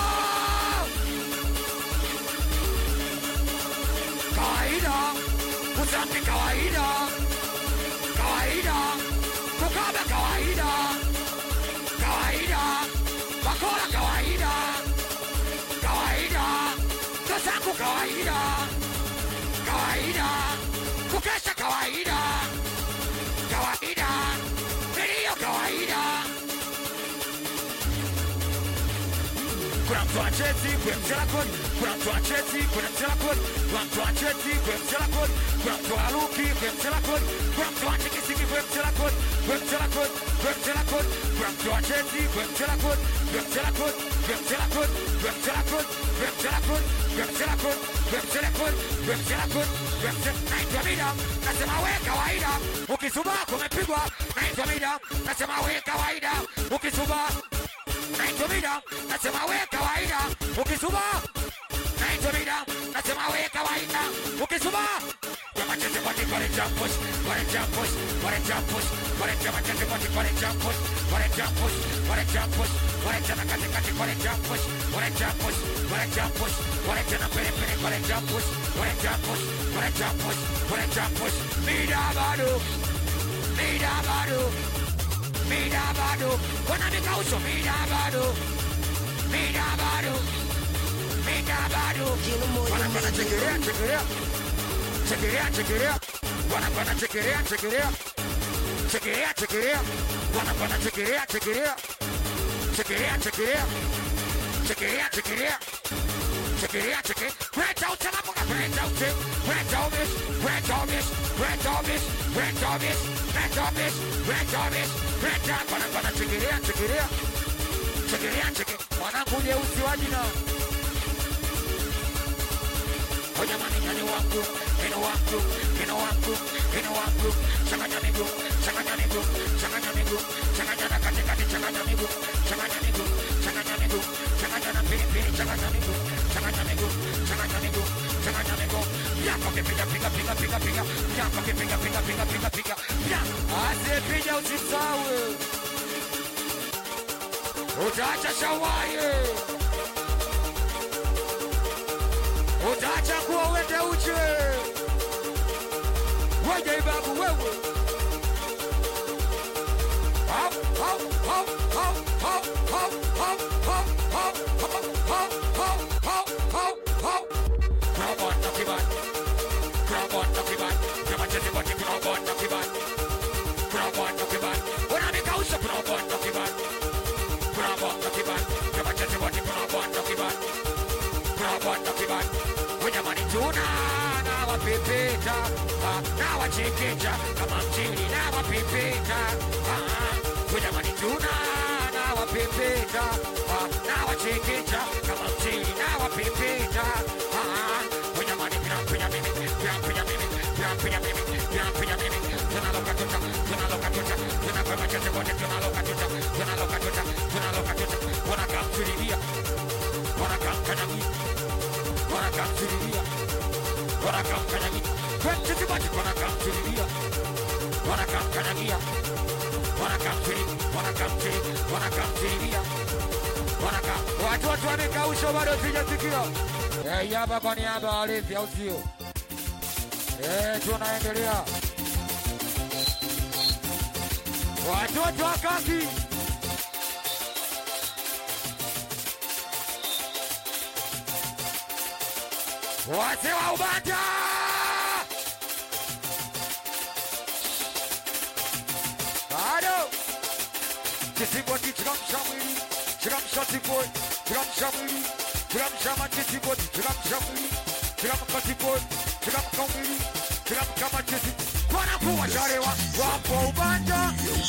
Kawaida, usafi kawaida, kawaida, kukaba kawaida, kawaida, bakora kawaida, kawaida, kasangu kawaida, kawaida, kukesha kawaida, kawaida, video kawaida. Kuna mtu acheti kwenye mchela kodi, kuna mtu acheti kwenye mchela kodi, kuna mtu acheti kwenye mchela kodi, kuna mtu aluki kwenye mchela kodi, kuna mtu achikisiki kwenye mchela kodi, kwenye mchela kodi, kwenye mchela kodi, kuna mtu acheti kwenye mchela kodi, kwenye mchela kodi, kwenye mchela kodi, kwenye mchela kodi, kwenye mchela kodi, kwenye mchela kodi, kwenye mchela kodi, kwenye mchela kodi, kwenye mchela naitwa Mida, nasema we kawaida, ukisubaa kumepigwa, naitwa Mida, nasema we kawaida, ukisubaa naitwa Mida, nasema we kawaida, ukisubaa naitwa Mida, nasema we kawaida, ukisubaa Yama chete pati kore jampus, kore jampus, kore jampus, kore jama chete pati kore jampus, kore jampus, kore jampus, kore jama kate kate kore jampus, kore jampus, kore jampus, kore jama pere pere kore jampus, kore jampus, kore jampus, kore jampus. Mida bado, Mida bado, Mida bado, wana Mikausho Mida bado, Mida bado, Mida bado. Wana wana chekerea chekerea. Check it out, check it out. Wanna gonna check it out, check it out. Check it out, check it out. Wanna gonna check it out, check it out. Check it out, check it out. Check it out, check it out. Check it out, check it. Red out, tell them what red out, red out this, red out this, red out this, red out this, red out this, red out this, red out. Wanna gonna check it out, check it out. Check it out, check it. Wanna put the usiwaji now. Oya mani nyani wangu, ino wangu, ino wangu, ino wangu. Changanya miguu, changanya miguu, changanya miguu, changanya na kati kati, changanya miguu, changanya miguu, changanya miguu, changanya na pili pili, changanya miguu, changanya miguu, changanya miguu, changanya miguu. Yako kipiga piga piga piga piga, yako kipiga piga piga piga piga. Ya, asiyepiga usisawe. Utaacha shawaye. Utaacha kuwa uende uche. Wewe babu wewe. Hop hop hop hop hop hop hop hop hop hop hop hop hop hop. Grab on the keyboard. Grab on the keyboard. Grab on the keyboard. Grab on the keyboard. Grab on the keyboard. When I make out, grab on the keyboard. Grab on the keyboard. Grab on the keyboard. Grab on the keyboard. Grab on the keyboard. When you money tuna, now a pipita, now a chiquita, come on chili, now a pipita. When you money tuna, now a pipita, now a chiquita, come on chili, now a pipita. When you money pinya pinya mimi, pinya pinya mimi, pinya pinya mimi, pinya pinya mimi. Tuna loka tuta, tuna loka tuta, tuna kama chete bote, tuna loka tuta, tuna loka tuta, tuna loka tuta. Wanna come to the dia, wanna come to the dia. Wanna come to the dia. Wanna come to the dia. Twenty to much. Wanna come to the dia. Wanna come to the dia. Wanna come to the. Wanna come to the. Wanna come to the dia. Wanna come. Watu watu wameka usho bado sijasikio. Eh, yaba kwa niaba walevi au sio? Eh, tunaendelea. Watu watu wakaki. Wase wa ubanda Ado Kisiboti chiramsha mwili Chiramsha tikoi Chiramsha mwili Chiramsha machisiboti Chiramsha mwili Chiramka tikoi Chiramka mwili Chiramka machisi Kwana kuwa sharewa Wapo ubanda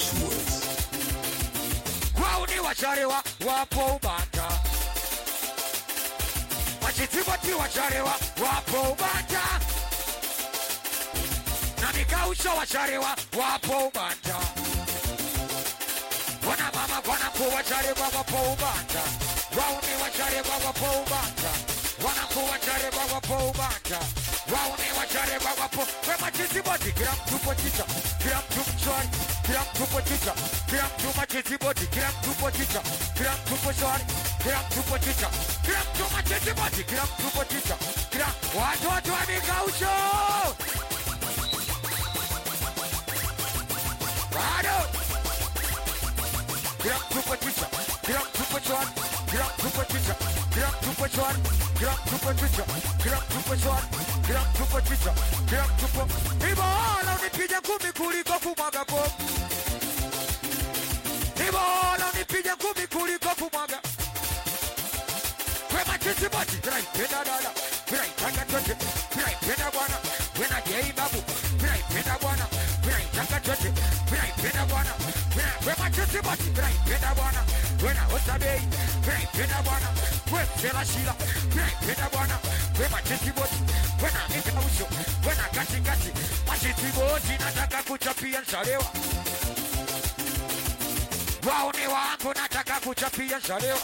Kwauni wa sharewa Wapo ubanda Machitiboti wacharewa wapo ubanda na mikausho wacharewa wapo ubanda wana mama wana ku wacharewa wapo ubanda wauni wacharewa wapo ubanda wana ku wacharewa wapo ubanda wauni wacharewa wapo we machitiboti kila mtu pochicha kila mtu mchwari kila mtu pochicha kila mtu machitiboti kila mtu pochicha kila mtu pochwari kila mtu pochicha kila mtu machitiboti kila mtu pochicha kila watu watu wa mikausho bado kila mtu pochicha kila mtu pochwari kila mtu pochicha kila mtu pochwari kila mtu pochicha kila mtu pochwari kila mtu pochicha kila mtu po ibo ala unipija kumi kuliko kumwaga po ibo ala unipija kumi kuliko kumwaga Kwema chisi boti, kira ipenda dada Kira itanga chote, kira ipenda bwana Wena jei babu, kira ipenda bwana Kira itanga chote, kira ipenda bwana Kwema chisi boti, kira ipenda bwana Wena otabei, kira ipenda bwana Kwe sela shila, kira ipenda bwana Kwema chisi boti, wena mika usho Wena kati kati, machisi boti nataka kuchapia nsharewa Waone wangu nataka kuchapia nsharewa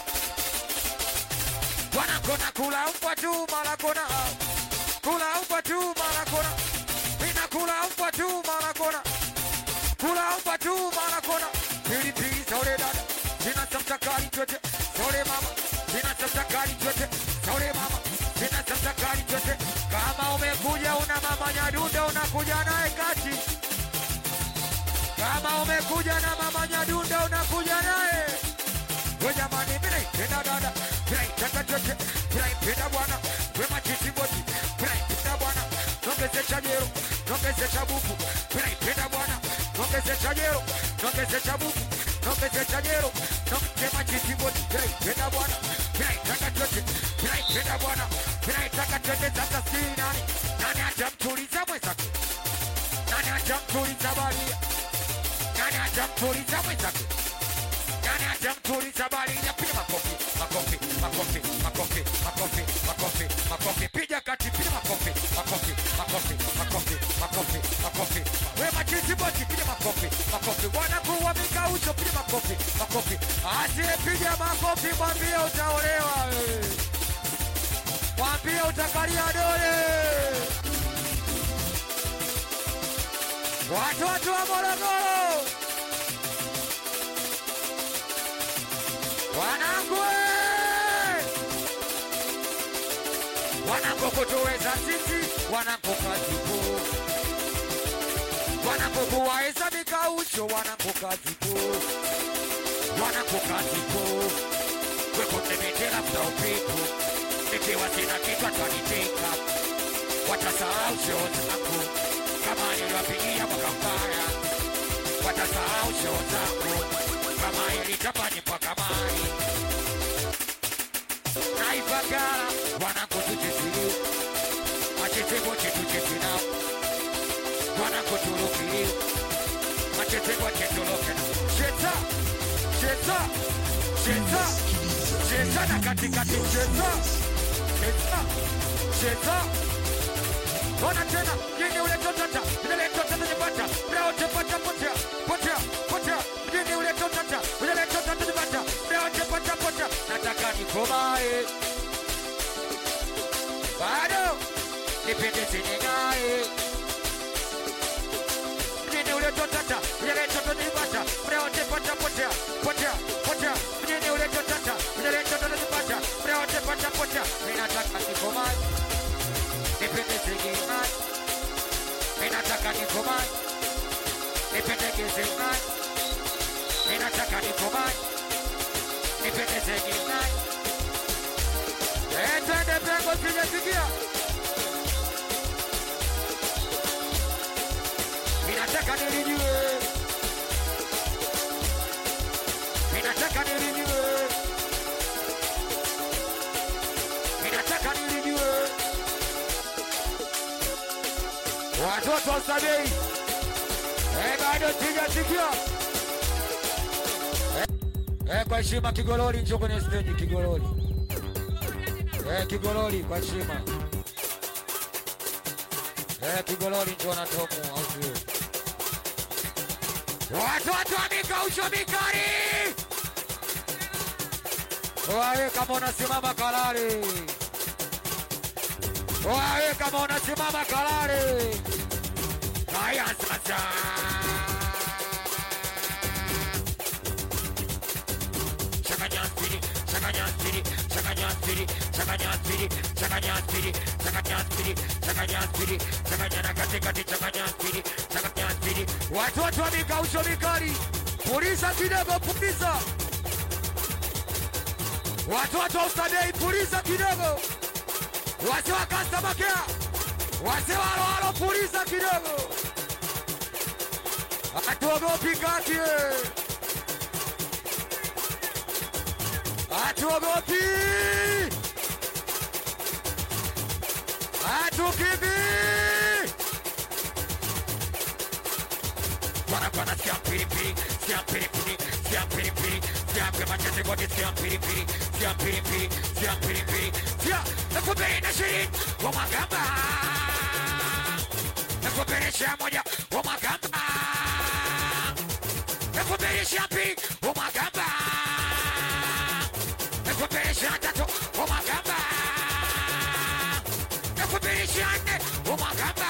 Wana kona kula upa tu mara kona Kula upa tu mara kona Mina kula upa tu mara kona Kula upa tu mara kona Pili pili sore dada Sina samtakari chote Sore mama Sina samtakari chote Sore mama Sina samtakari chote Kama umekuja una mama nyadunda unakuja nae kati Kama umekuja na mama nyadunda unakuja nae We jamani mina ipenda dada Mina itaka chote Mina ipenda bwana We machisi boti Mina ipenda bwana Nongeze chajero Nongeze chabuku Mina ipenda bwana Nongeze chajero Nongeze chabuku Nongeze chajero Nongeze machisi boti Mina ipenda bwana Mina itaka chote Mina ipenda bwana Mina itaka chote Sasa siri nani Nani atamtuliza mwezake Nani atamtuliza baria Nani atamtuliza mwezake Nani Madam Tulisa bali ya piga makofi, makofi, makofi, makofi, makofi, makofi, makofi, piga kati, piga makofi, makofi, makofi, makofi, makofi, makofi. We machizi boti, piga makofi, makofi. Wana kuwa mika ucho, piga makofi, makofi. Asiye piga makofi, mwambie utaolewa. Mwambie utakalia dole. Watu watu wa Morogoro. Wanangu wanangu kutuweza sisi wanangu kazipo wanangu kuwaeza mikaucho wanangu kazipo wanangu kazipo wekotemetela mta upiku nikiwa sina kitu ataniteka watasahau show zangu kama niliwapigia mwaka mbaya watasahau show zangu kama ilitapani kwa kamari naifagala wanakutuchisilu machetego chetuchesina wanakuturukilu machetego chetulokena cheta cheta cheta cheta na katikati cheta cheta cheta ona tena yini ule totata ile totata nipata leo tepata potea potea potea yini ule totata ile totata nipata leo tepata potea nataka nikomae bado nipende sinengae yini ule totata ile totata nipata leo tepata potea potea potea yini ule totata ile totata nipata leo tepata potea ninataka nikomae nipendeze imani ninataka nikomai nipendeze imani ninataka nikomai nipendeze imani twende pengo sijasikia ninataka nilijue ninataka nilijue ninataka nilijue watoto wa Sadei eh bado sijasikia eh, eh kwa heshima Kigololi njoo kwenye stage Kigololi eh Kigololi kwa heshima eh Kigololi njoo na tomo au sio watoto wa Mikausho Mikari wae kama unasimama kalale wae kama unasimama kalale kaya sasa chakanya spiri chakanya spiri chakanya spiri chakanya spiri chakanya spiri chakanya spiri chakanya spiri chakanya na kati kati chakanya spiri chakanya spiri watu watu wa Mikausho Mikari polisa kidogo polisa watu watu wa Sadei polisa kidogo wase wa customer care wase walo walo polisa kidogo atuogopi kati atuogopi atukibi wana wana siya piri piri siya piri piri siya piri piri siya piri machete bote siya piri piri siya piri piri siya piri piri siya nakubiri na shirin wamagamba nakubiri siya moja wamagamba nakubiri siya piri wamagamba nakubiri siya tatu wamagamba nakubiri siya nne wamagamba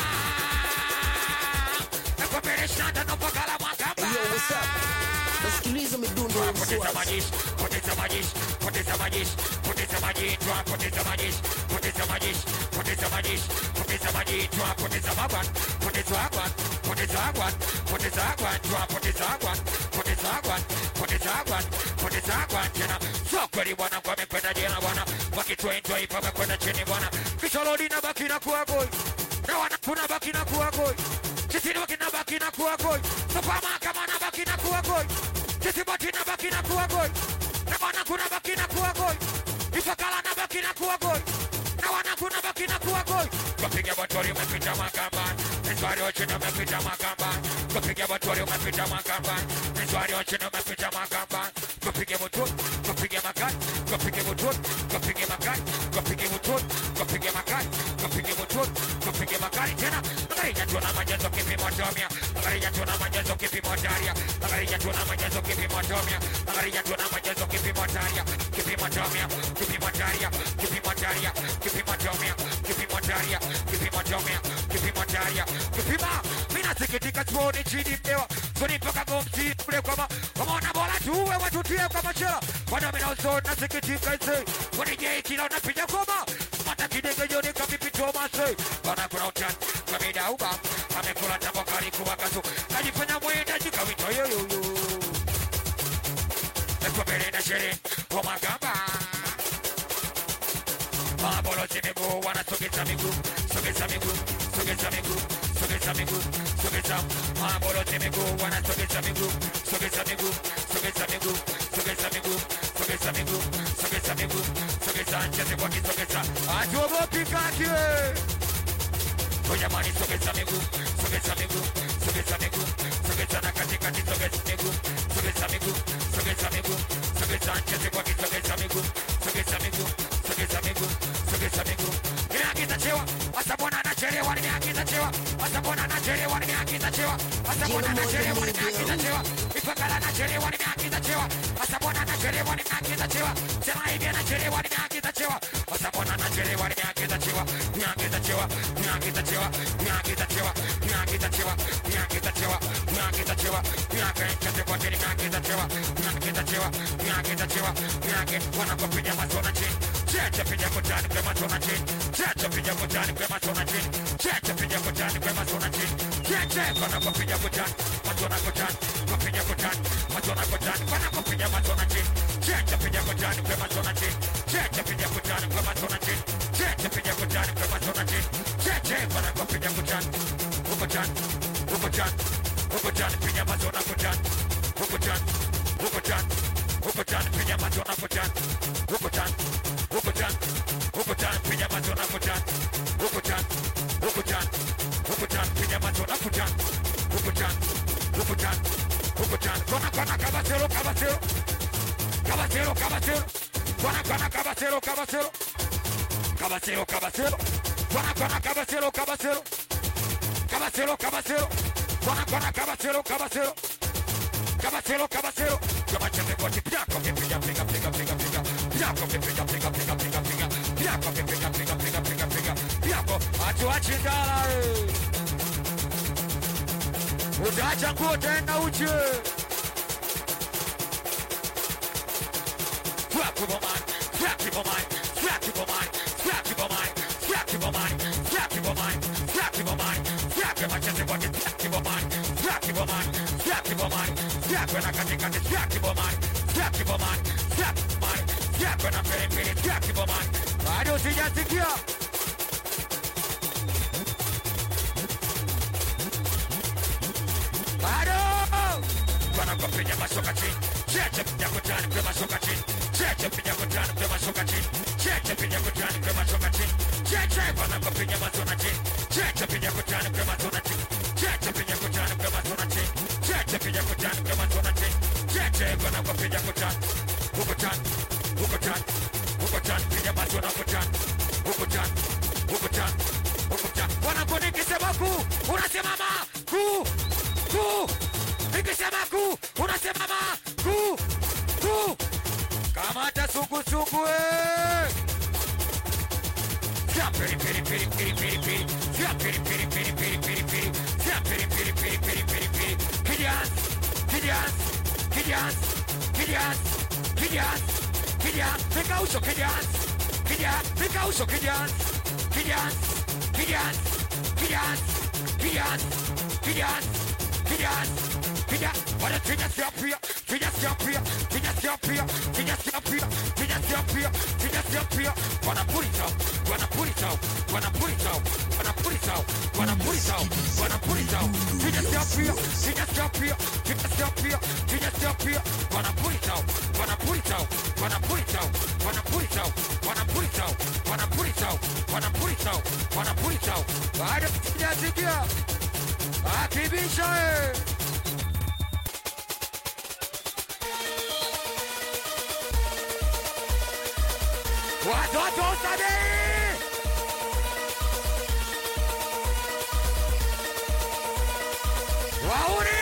nakubiri siya tano pakala wamagamba. Yo, what's up? Nasikiliza midundo ya poteza majish, poteza majish, poteza majish, poteza majish, poteza majish, poteza majish, poteza majish, poteza majish, poteza magwan, poteza agwan, poteza agwan, poteza agwan, poteza agwan, poteza agwan, poteza agwan, poteza agwan tena. So kweli bwana kwa mekwenda jela bwana, wakitoa enjoy pa mekwenda chini bwana. Kisha lodi na baki na kuwa boy. Na wana kuna baki na kuwa boy. Chitini baki na baki na kuwa boy. Sopama kama na baki na kuwa boy. Chitini baki na baki na kuwa boy. Na wana kuna baki na kuwa boy. Ifakala na baki na kuwa boy. Na wana kuna baki na kuwa boy. Kupiga batori umepita makamba. Nizwari ochino umepita makamba. Kupiga batori umepita makamba. Nizwari ochino umepita makamba. kapige moto, kapige makali, kapige moto, kapige makali, kapige moto, kapige makali, kapige moto, kapige makali tena. Angalia tuna majazo kipimo tomia, angalia tuna majazo kipimo taria, angalia tuna majazo kipimo tomia, angalia tuna majazo kipimo taria, kipimo tomia, kipimo taria, kipimo taria, kipimo tomia, kipimo taria, kipimo tomia, kipimo taria, kipimo. Mina sikitika tuone chini mdewa, soni mpaka gomsi kule kama kama na bola tuwe watu tie kama chela. Wana mina usoni na sikitika ise, kwenye jei kila unapinya koma, mata kidege joni kapipi toma se. Wana kuna utani, kamida uba, amekula tabakari kuwa kasu, kajifanya mwenda jika wito yo yo yo. Lekwa bere na shere, koma gamba. Mabolo chimigu, wana sogeza migu, sogeza migu, sogeza migu, sogeza migu, sogeza. Mabolo chimigu, wana sogeza migu, sogeza migu, sogeza migu, sogeza migu, sogeza migu, sogeza migu, sogeza ncheze kwa kisogeza. Atuogo pikaki. Konyamani sogeza migu, sogeza migu, sogeza migu, sogeza na katikati sogeza migu, sogeza migu, sogeza migu, sogeza ncheze kwa kisogeza migu, sogeza migu, sogeza migu, sogeza migu. Nimeagiza chewa, asa bona anachelewa, nimeagiza chewa, asa bona anachelewa, nimeagiza chewa, asa bona anachelewa, nimeagiza chewa, Ifakala anachelewa, nimeagiza chewa, asa bona anachelewa, nimeagiza chewa, sema hivi anachelewa, nimeagiza chewa, asa bona anachelewa, nimeagiza chewa, nimeagiza chewa, nimeagiza chewa, nimeagiza chewa, nimeagiza chewa, nimeagiza chewa, nimeagiza chewa, nimeagiza kwa tena nimeagiza chewa, nimeagiza chewa, nimeagiza chewa, nimeagiza wana kupiga matona chini. Checha pinya kutani kwa matona chini. Checha pinya kutani kwa matona chini. Checha pinya kutani kwa matona chini. Checha wana kupiga kutani, matona kutani, kupiga kutani, matona kutani, wana kupiga matona chini. Checha pinya kutani kwa matona chini. Checha pinya kutani kwa matona chini. Checha pinya kutani kwa matona chini. Checha wana kupiga kutani, kutani, kutani, kutani, pinya matona kutani, kutani, kutani, kutani, pinya matona kutani, kutani. Ukutan, ukutan, pinya macho na kutan. Ukutan, ukutan, ukutan, pinya macho na kutan. Ukutan, ukutan, ukutan. Kona kona kabasero, kabasero, kabasero, kabasero. Kona kona kabasero, kabasero, kabasero, kabasero. Kona kona kabasero, kabasero, kabasero, kabasero. Kona kona kabasero, kabasero, kabasero, kabasero. Kama chete kwa tipia kwa piga piga piga piga piga. Piako piga piga piga piga piga. Piako piga piga piga piga piga. Piako atu achindala. Udacha nguo tena uje. Piako bomai, piako bomai, piako bomai, piako bomai, piako bomai, piako bomai, piako bomai. Piako machete kwa piako bomai, piako bomai, piako bomai. Piako na katikati piako bomai, piako bomai, piako bomai. Piako na pere pere piako bomai. Bado sijasikia. Bado. Bwana kwa pinya masoka chini. Cheche pinya kutani kwa masoka chini. Cheche pinya kutani kwa masoka chini. Cheche pinya kutani kwa masoka chini. Cheche bwana kwa pinya masoka chini. Cheche pinya kutani kwa masoka chini. Cheche pinya kutani kwa masoka chini. Cheche pinya kutani kwa masoka chini. Cheche bwana kwa pinya kutani. Ukutan, ukutan, ukutan, pinya masoka kutan. Ukutan, ukutan, ukutan. Bwana kwa nikisema ku, unasema ma, ku, ku. Nikisema ku, unasema ma, ku, ku. Kamata suku suku eh. Fia peri peri peri peri peri peri. Fia peri peri peri peri peri peri. Fia peri peri peri peri peri peri. Kidias, kidias, kidias, kidias, kidias, kidias. Piga uso kidias, kidias. Piga uso kidias, kidias, kidias, kidias, kidias, kidias, kidias. Pinya, wana pinya siapia, pinya siapia, pinya siapia, pinya siapia, pinya siapia, pinya siapia. Wana purita, wana purita, wana purita, wana purita, wana purita, wana purita. Pinya siapia, pinya siapia, pinya siapia, pinya siapia. Wana purita, wana purita, wana purita, wana purita, wana purita, wana purita, wana purita, wana purita. Baada ya sikia, akibisha eh. Watoto Sadei. Wauni.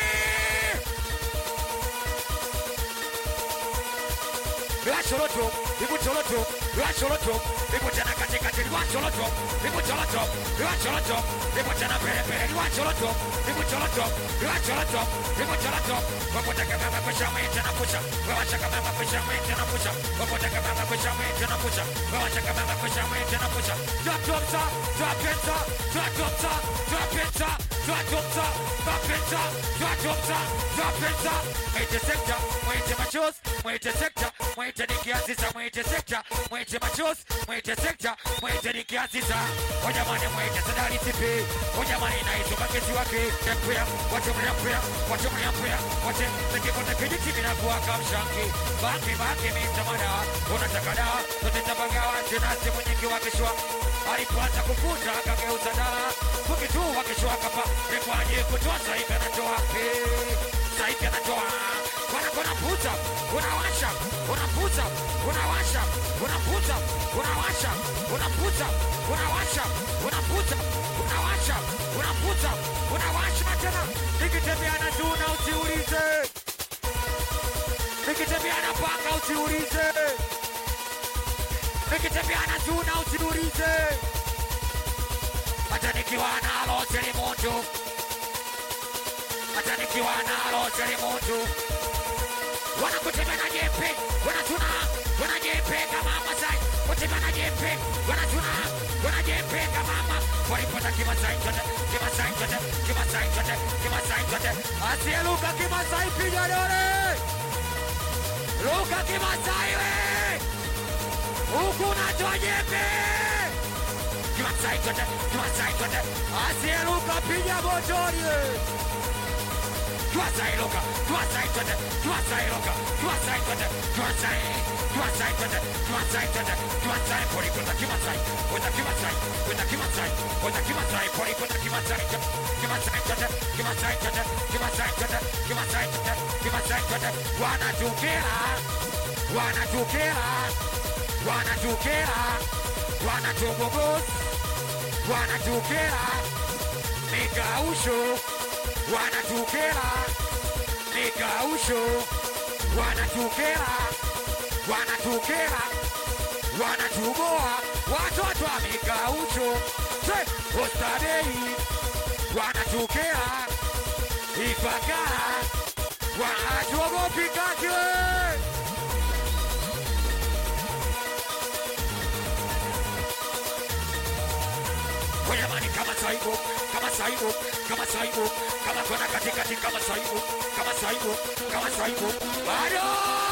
Wacholoto, ibu choloto, wacholoto, ibu tena katikati, wacholoto, ibu choloto, wacholoto, ibu tena pere pere, wacholoto, ibu choloto, wacholoto, ibu choloto, wapote kama kusha mwite na pusha, wawacha kama kusha mwite na pusha, wapote kama kusha mwite na pusha, wawacha kama kusha mwite na pusha. Drop drop sa, drop it sa, drop drop sa, drop it sa, drop drop sa, drop it sa, drop drop sa, drop it sa. Mwite sector, mwite machos, mwite sector, mwite nikianzisha, mwite sector, mwite machos, mwite sector, mwite nikianzisha. Wajamani mwite sadari tipi, wajamani na hizo makesi wake, tempea, wacho mriampea, wacho mriampea, wache nikikote kijiti minakuwa kamshangi. Baki baki mitamana, unataka dawa, tutetabagawa, jinasi mwenyeki wakishwa. Alipoanza kukuta akageuza dala, kukitu wakishwa kapa, rekwaje kutoa saika na toa pe, saika na toa. Wana kuna puta, unawasha, unaputa, unawasha, unaputa, unawasha, unaputa, unawasha, unaputa, unawasha, unaputa, unawasha tena. Nikitembea na tuna usiulize, nikitembea na paka usiulize, nikitembea na tuna usiulize. Hata nikiwa nalo selimundu, hata nikiwa nalo selimundu. Wanakutembea na jepe, wanatuna, wanajepe kama Masai. Kutembea na jepe, wanatuna, wanajepe kama mama. Walipata Kimasai chote, Kimasai chote, Kimasai chote, Kimasai chote. Asiye Luka Kimasai piga dole. Luka Kimasai we. Huku natoa jepe. Kimasai chote, Kimasai chote. Asiye Luka piga botoli. Kimasai Luka, Kimasai chote, Kimasai Luka, Kimasai chote, Kimasai, Kimasai chote, Kimasai chote, Kimasai poli kota Kimasai, kota Kimasai, kota Kimasai, kota Kimasai poli kota Kimasai, Kimasai chote, Kimasai chote, Kimasai chote, Kimasai chote, Kimasai chote. Wanatukera, wanatukera, wanatukera, wanatugogos, wanatukera, mikausho. Wanatukera, mikausho. Wanatukera, wanatukera, wanatugoa. Watoto wa mikausho, se, Ostadei. Wanatukera, Ifakara, wanatuogopi kake. Wanyamani kama saibu, kama saibu, kama saibu, kama kona katikati kama saibu, kama saibu, kama saibu. Bado!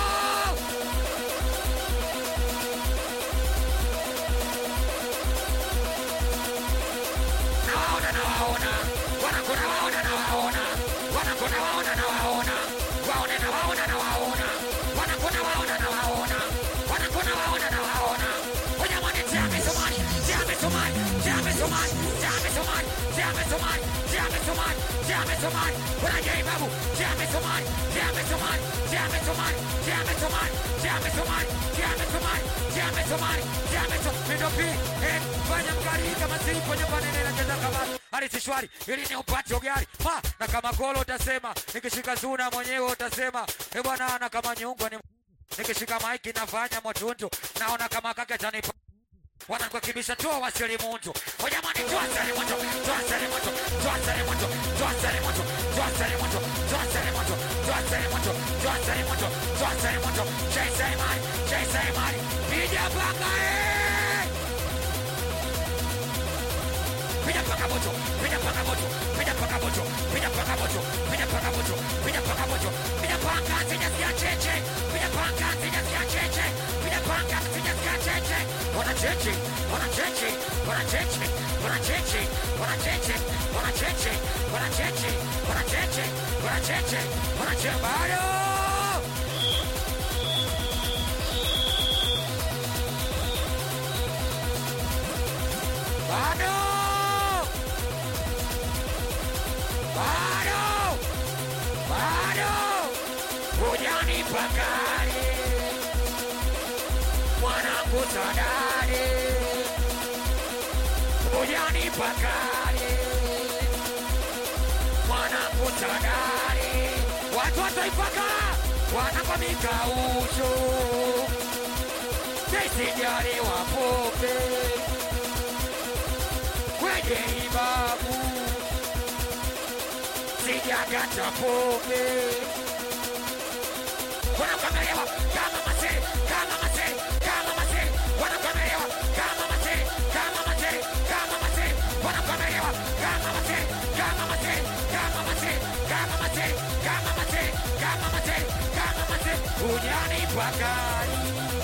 Nawaona, nawaona, wanakona waona, nawaona, wanakona waona, nawaona, waone nawaona, nawaona, wanakona waona, nawaona, wanakona waona, nawaona. Wanyamani tiame somani, tiame somani, tiame somani, tiame somani, tiame somani, tiame somani, tiame somani. Wanajai babu, tiame somani, tiame somani, tiame somani, tiame somani, tiame somani, tiame somani, tiame somani, tiame somani. Mindopi, eh, fanya mkari kama sipo nyumbani nena cheza kama halisi shwari, ili ni upate gari. Ha, na kama golo utasema, nikishika zuna mwenyewe utasema, eh bwana na kama nyungo ni nikishika maiki nafanya motundu, naona kama kake tanipa. Wanakukibisha toa wasili muntu. Wanyamani toa sali muntu, toa sali muntu, toa sali muntu, toa sali muntu, toa sali muntu, toa sali muntu, toa sali muntu, toa sali muntu, toa sali muntu. Chase imani, chase imani. Pija paka eh. Pija paka moto, pija paka moto, pija paka moto, pija paka moto, pija paka moto, pija paka moto, pija paka sija sia cheche, pija paka sija sia cheche, pija paka sija sia cheche. Wanna change it, wanna change it, wanna change it, wanna change it, wanna change it, wanna change it, wanna change it, wanna change it, wanna change it, wanna change it. Bado! Bado! Bado! Hujani pakari. mwanangu Sadari ujani pakali mwanangu Sadari watu wa taifa kala wanakwa mikaucho sijari wapope kwenye ibabu sijagata pope wanakamelewa kama masiri kama masiri kama masiri wanakamelewa kama masiri kama masiri kama masiri wanakamelewa kama masiri kama masiri kama masiri kama masiri kama masiri kama masiri kama masiri ujani pakali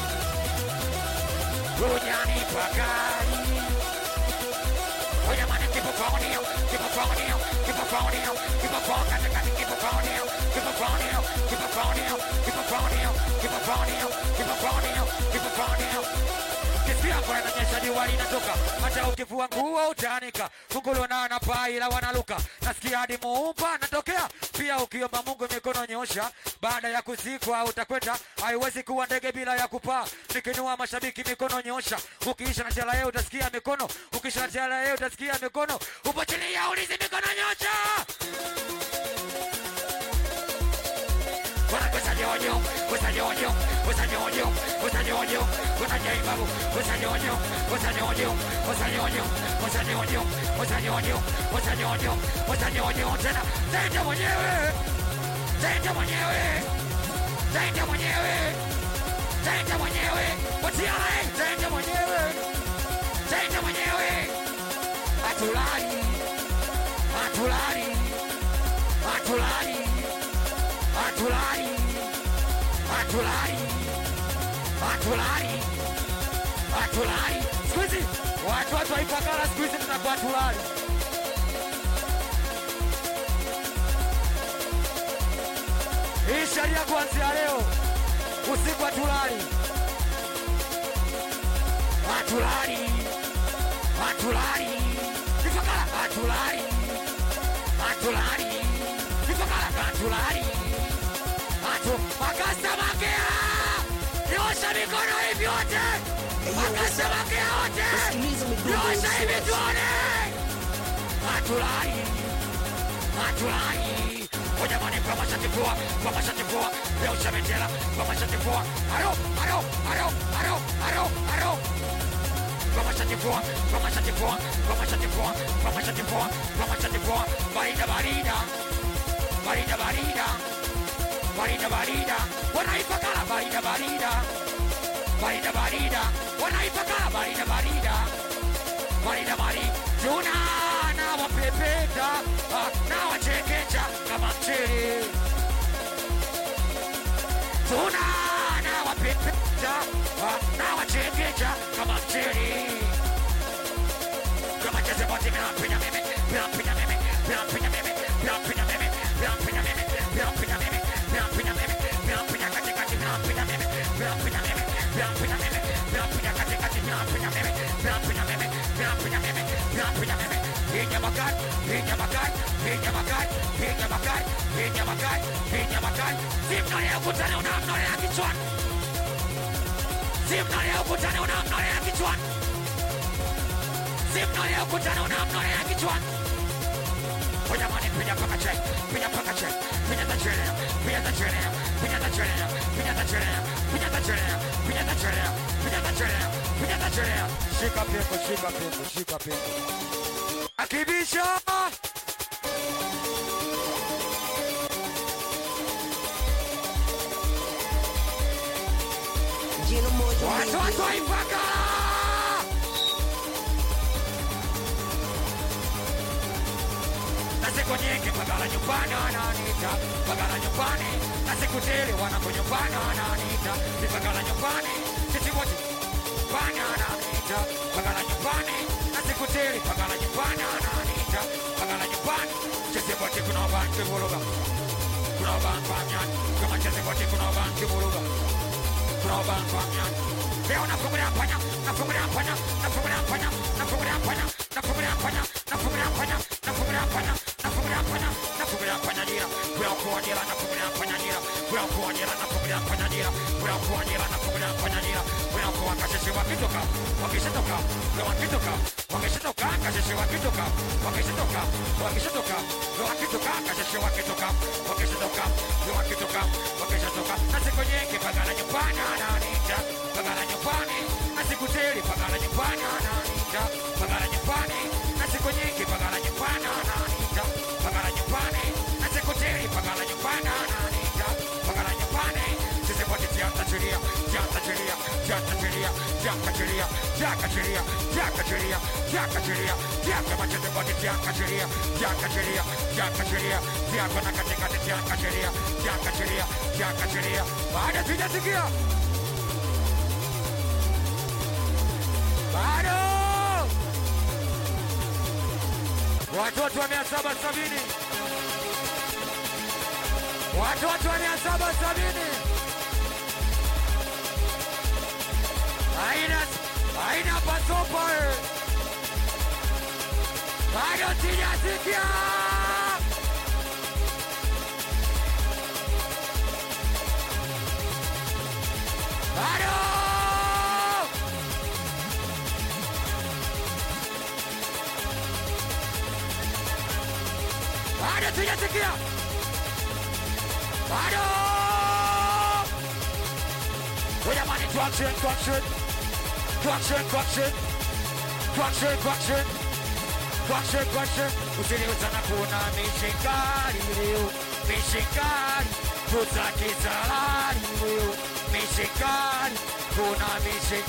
ujani pakali oya mane kipo paonio kipo paonio kipo paonio kipo paonio katikati kipo paonio kipo paonio kipo paonio kipo paonio kipo paonio kipo paonio kipo paonio kisia kwa inanyesha diwali inatoka hata ukivua nguo utanika fungulo na anapaila wanaluka nasikia hadi muumba natokea pia ukiomba Mungu mikono nyosha baada ya kuzikwa utakwenda haiwezi kuwa ndege bila ya kupaa nikinua mashabiki mikono nyosha ukiisha na jela yeye utasikia mikono ukiisha na jela yeye utasikia mikono upo chini ya ulizi mikono nyosha wana kosa jojo kosa jojo kosa jojo kosa jojo kosa jaibabu kosa jojo kosa jojo kosa jojo kosa jojo kosa jojo kosa jojo kosa jojo tena tena mwenyewe tena mwenyewe tena mwenyewe tena mwenyewe watiale tena mwenyewe tena mwenyewe atulali atulali atulali atulali atulali atulali atulali squeeze watu watu waipakala squeeze tunakuwa atulali hii sharia kuanzia leo usiku atulali atulali atulali ifakala atulali atulali ifakala atulali atu makasta makea nyosha mikono hivi wote makasta makea wote nyosha hivi tuone atulali atulali ujamani kwa mashatifua kwa mashatifua leo shametela kwa mashatifua aro aro aro aro aro aro kwa mashatifua kwa mashatifua kwa mashatifua kwa mashatifua kwa mashatifua barida barida barida barida barida barida wanaipakala barida barida barida barida wanaipakala barida barida barida barida tuna na wapepeta na wachekecha kama mchele tuna na wapepeta na wachekecha kama mchele kama cheze boti mina pinya mimi mina pinya mimi mina pinya mimi mina pinya mimi mina pinya mimi mina pinya mimi mina pinya mimi mina pinya katikati mina pinya mimi mina pinya mimi mina pinya mimi mina pinya katikati mina pinya mimi mina pinya mimi mina pinya mimi mina pinya mimi pinya makai pinya makai pinya makai pinya makai pinya makai pinya makai simna leo kutana unamnolea kichwani simna leo kutana unamnolea kichwani simna leo kutana unamnolea kichwani ujamani pinya paka check pinya paka check pinya tachelea pinya tachelea pinya tachelea pinya tachelea pinya tachelea pinya tachelea pinya tachelea pinya tachelea shika pepo shika pepo shika pepo akibisha Jino moja watu watu waipaka na siku nyingi pagala nyumbani wananiita pagala nyumbani na siku tele wanako nyumbani wananiita ni pagala nyumbani sisi wote panya wananiita pagala nyumbani na siku tele pagala nyumbani wananiita pagala nyumbani sisi wote kuna banki bologa kuna banki panyani kama sisi wote kuna banki bologa kuna banki panyani leo nafungulia panya nafungulia panya nafungulia panya nafungulia panya nafungulia panya nafungulia panya nafungulia panya nafungulia panya nafungulia panya dira kwa kwa dira nafungulia panya dira kwa kwa dira nafungulia panya dira kwa kwa dira nafungulia panya dira kwa kwa kashishi wakitoka, wakishatoka, wakitoka, wakishatoka, kashishi wakitoka, wakishatoka, wakishatoka, wakitoka, kashishi wakitoka, wakishatoka, wakitoka, wakishatoka. Na siku nyingi pagana nyumbani ananita, pagana nyumbani, na siku tele pagana nyumbani ananita, pagana nyumbani, na siku nyingi pagana nyumbani ananita, pagana nyumbani, na siku tele pagana nyumbani ananita, pagana nyumbani. Sisi wote tianta cheria, tianta cheria, tianta cheria, tianta cheria, tianta cheria, tianta cheria, tianta cheria, tianta machete wote tianta cheria, tianta cheria, tianta cheria, tianta na katika tianta cheria, tianta cheria, tianta cheria. Baada tujasikia. Bado. Watoto wa mia saba sabini. Watoto wa mia saba sabini. Aina, aina pasopa. Bado tujasikia. Bado. Bado tujasikia. Bado. Wait a minute, traction, traction. Traction, traction. Traction, traction. Traction, traction. Usiliweza na kuona mishikari leo. Mishikari. Kutaki salari leo. Mishikari. Kuna mishik.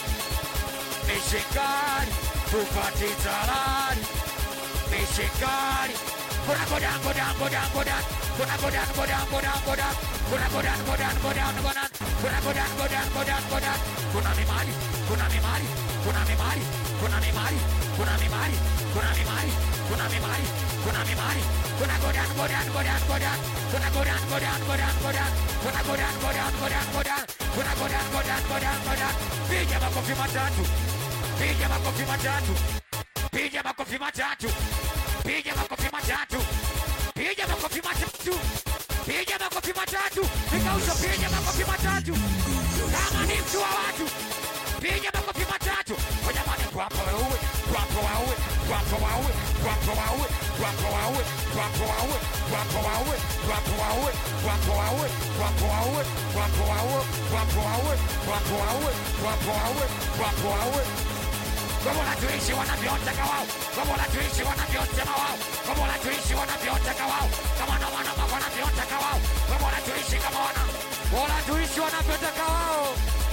Mishikari. Kupati salari. Mishikari. Kuna godan, godan, godan, godan. Kuna godan, godan, godan, godan. Kuna godan, godan, godan, godan. Kuna godan, godan, godan, godan. Kuna mimari, kuna mimari, kuna mimari, kuna mimari, kuna mimari, kuna mimari, kuna mimari, kuna mimari. Kuna godan, godan, godan, godan. Kuna godan, godan, godan, godan. Kuna godan, godan, godan, godan. Kuna godan, godan, godan, godan. Piga makofi matatu. Piga makofi matatu. Piga makofi matatu. Piga makofi matatu. Piga makofi matatu. Piga makofi matatu. Nikausha piga makofi matatu. Kama ni mtu wa watu. Piga makofi matatu. Wajamani kwapo wawe, kwapo wawe, kwapo wawe, kwapo wawe, kwapo wawe, kwapo wawe, kwapo wawe, kwapo wawe, kwapo wawe, kwapo wawe, kwapo wawe, kwapo wawe, kwapo wawe, kwapo wawe, kwapo wawe. Como la tuishi wanavyotaka wao, como la tuishi wanavyosema wao, como la tuishi wanavyotaka wao, kama na wana wanavyotaka wao, como la tuishi kama wana, wala tuishi wanavyotaka wao,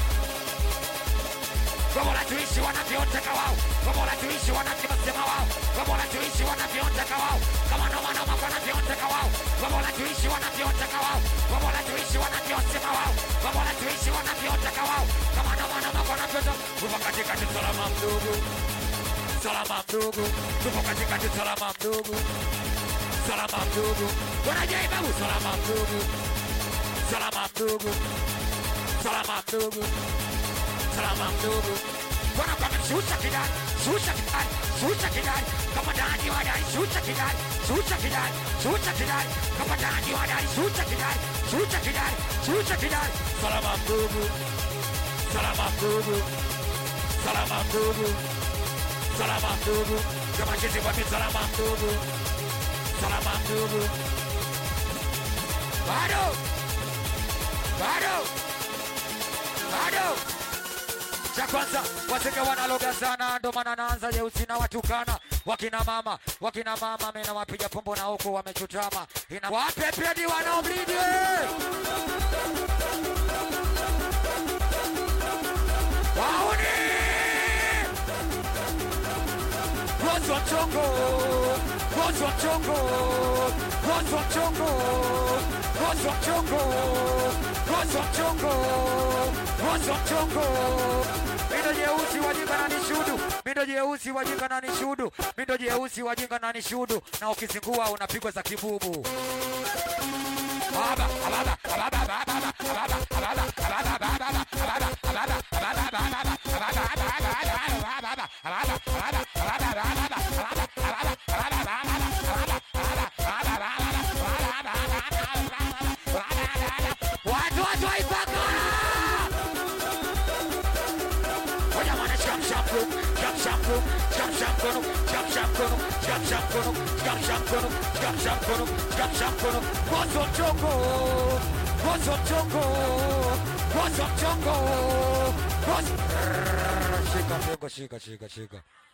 como la tuishi wanavyotaka wao, como la tuishi wanavyosema wao, como la tuishi wanavyotaka wao, kama na wana wanavyotaka wao, como la tuishi wanavyotaka wao, como la tuishi wanavyosema wao, como la tuishi wanavyotaka wao, kama na wana wanavyotaka. Tupo katikati salama mdogo, salama mdogo. Tupo katikati salama mdogo, salama mdogo. Wanajai babu salama mdogo, salama mdogo, salama mdogo, salama mdogo. Wana kama shusha kidani, shusha kidani, shusha kidani. Kama dani wadai shusha kidani, shusha kidani, shusha kidani. Kama dani wadai shusha kidani, shusha kidani, shusha kidani. Salama mdogo, salama mdogo. Salama mdogo, salama mdogo. Kama chizi wapi salama mdogo, salama mdogo. Bado, bado, bado. Cha kwanza, wasenge wanaloga sana, ndo maana naanza jeusi na watukana. Wakina mama, wakina mama mena wapiga pombo na huko wamechutama. Ina wape pedi wanaoblidi. Wauni! What's on Chongo? What's on Chongo? What's on Chongo? What's on Chongo? What's on Chongo? What's on Chongo? Mindo jeusi wajinga na nishudu. Mindo jeusi wajinga na nishudu. Mindo jeusi wajinga na nishudu. Na ukizingua unapigwa za kibubu. Baba, baba, baba, baba, baba, baba, baba, baba, baba, shampoo, jump shampoo, jump shampoo, jump shampoo, jump shampoo, jump shampoo, jump shampoo, jump shampoo. What's up, Jongo? What's up, Jongo? What's up, Jongo? What's... Shika, shika, shika, shika, shika.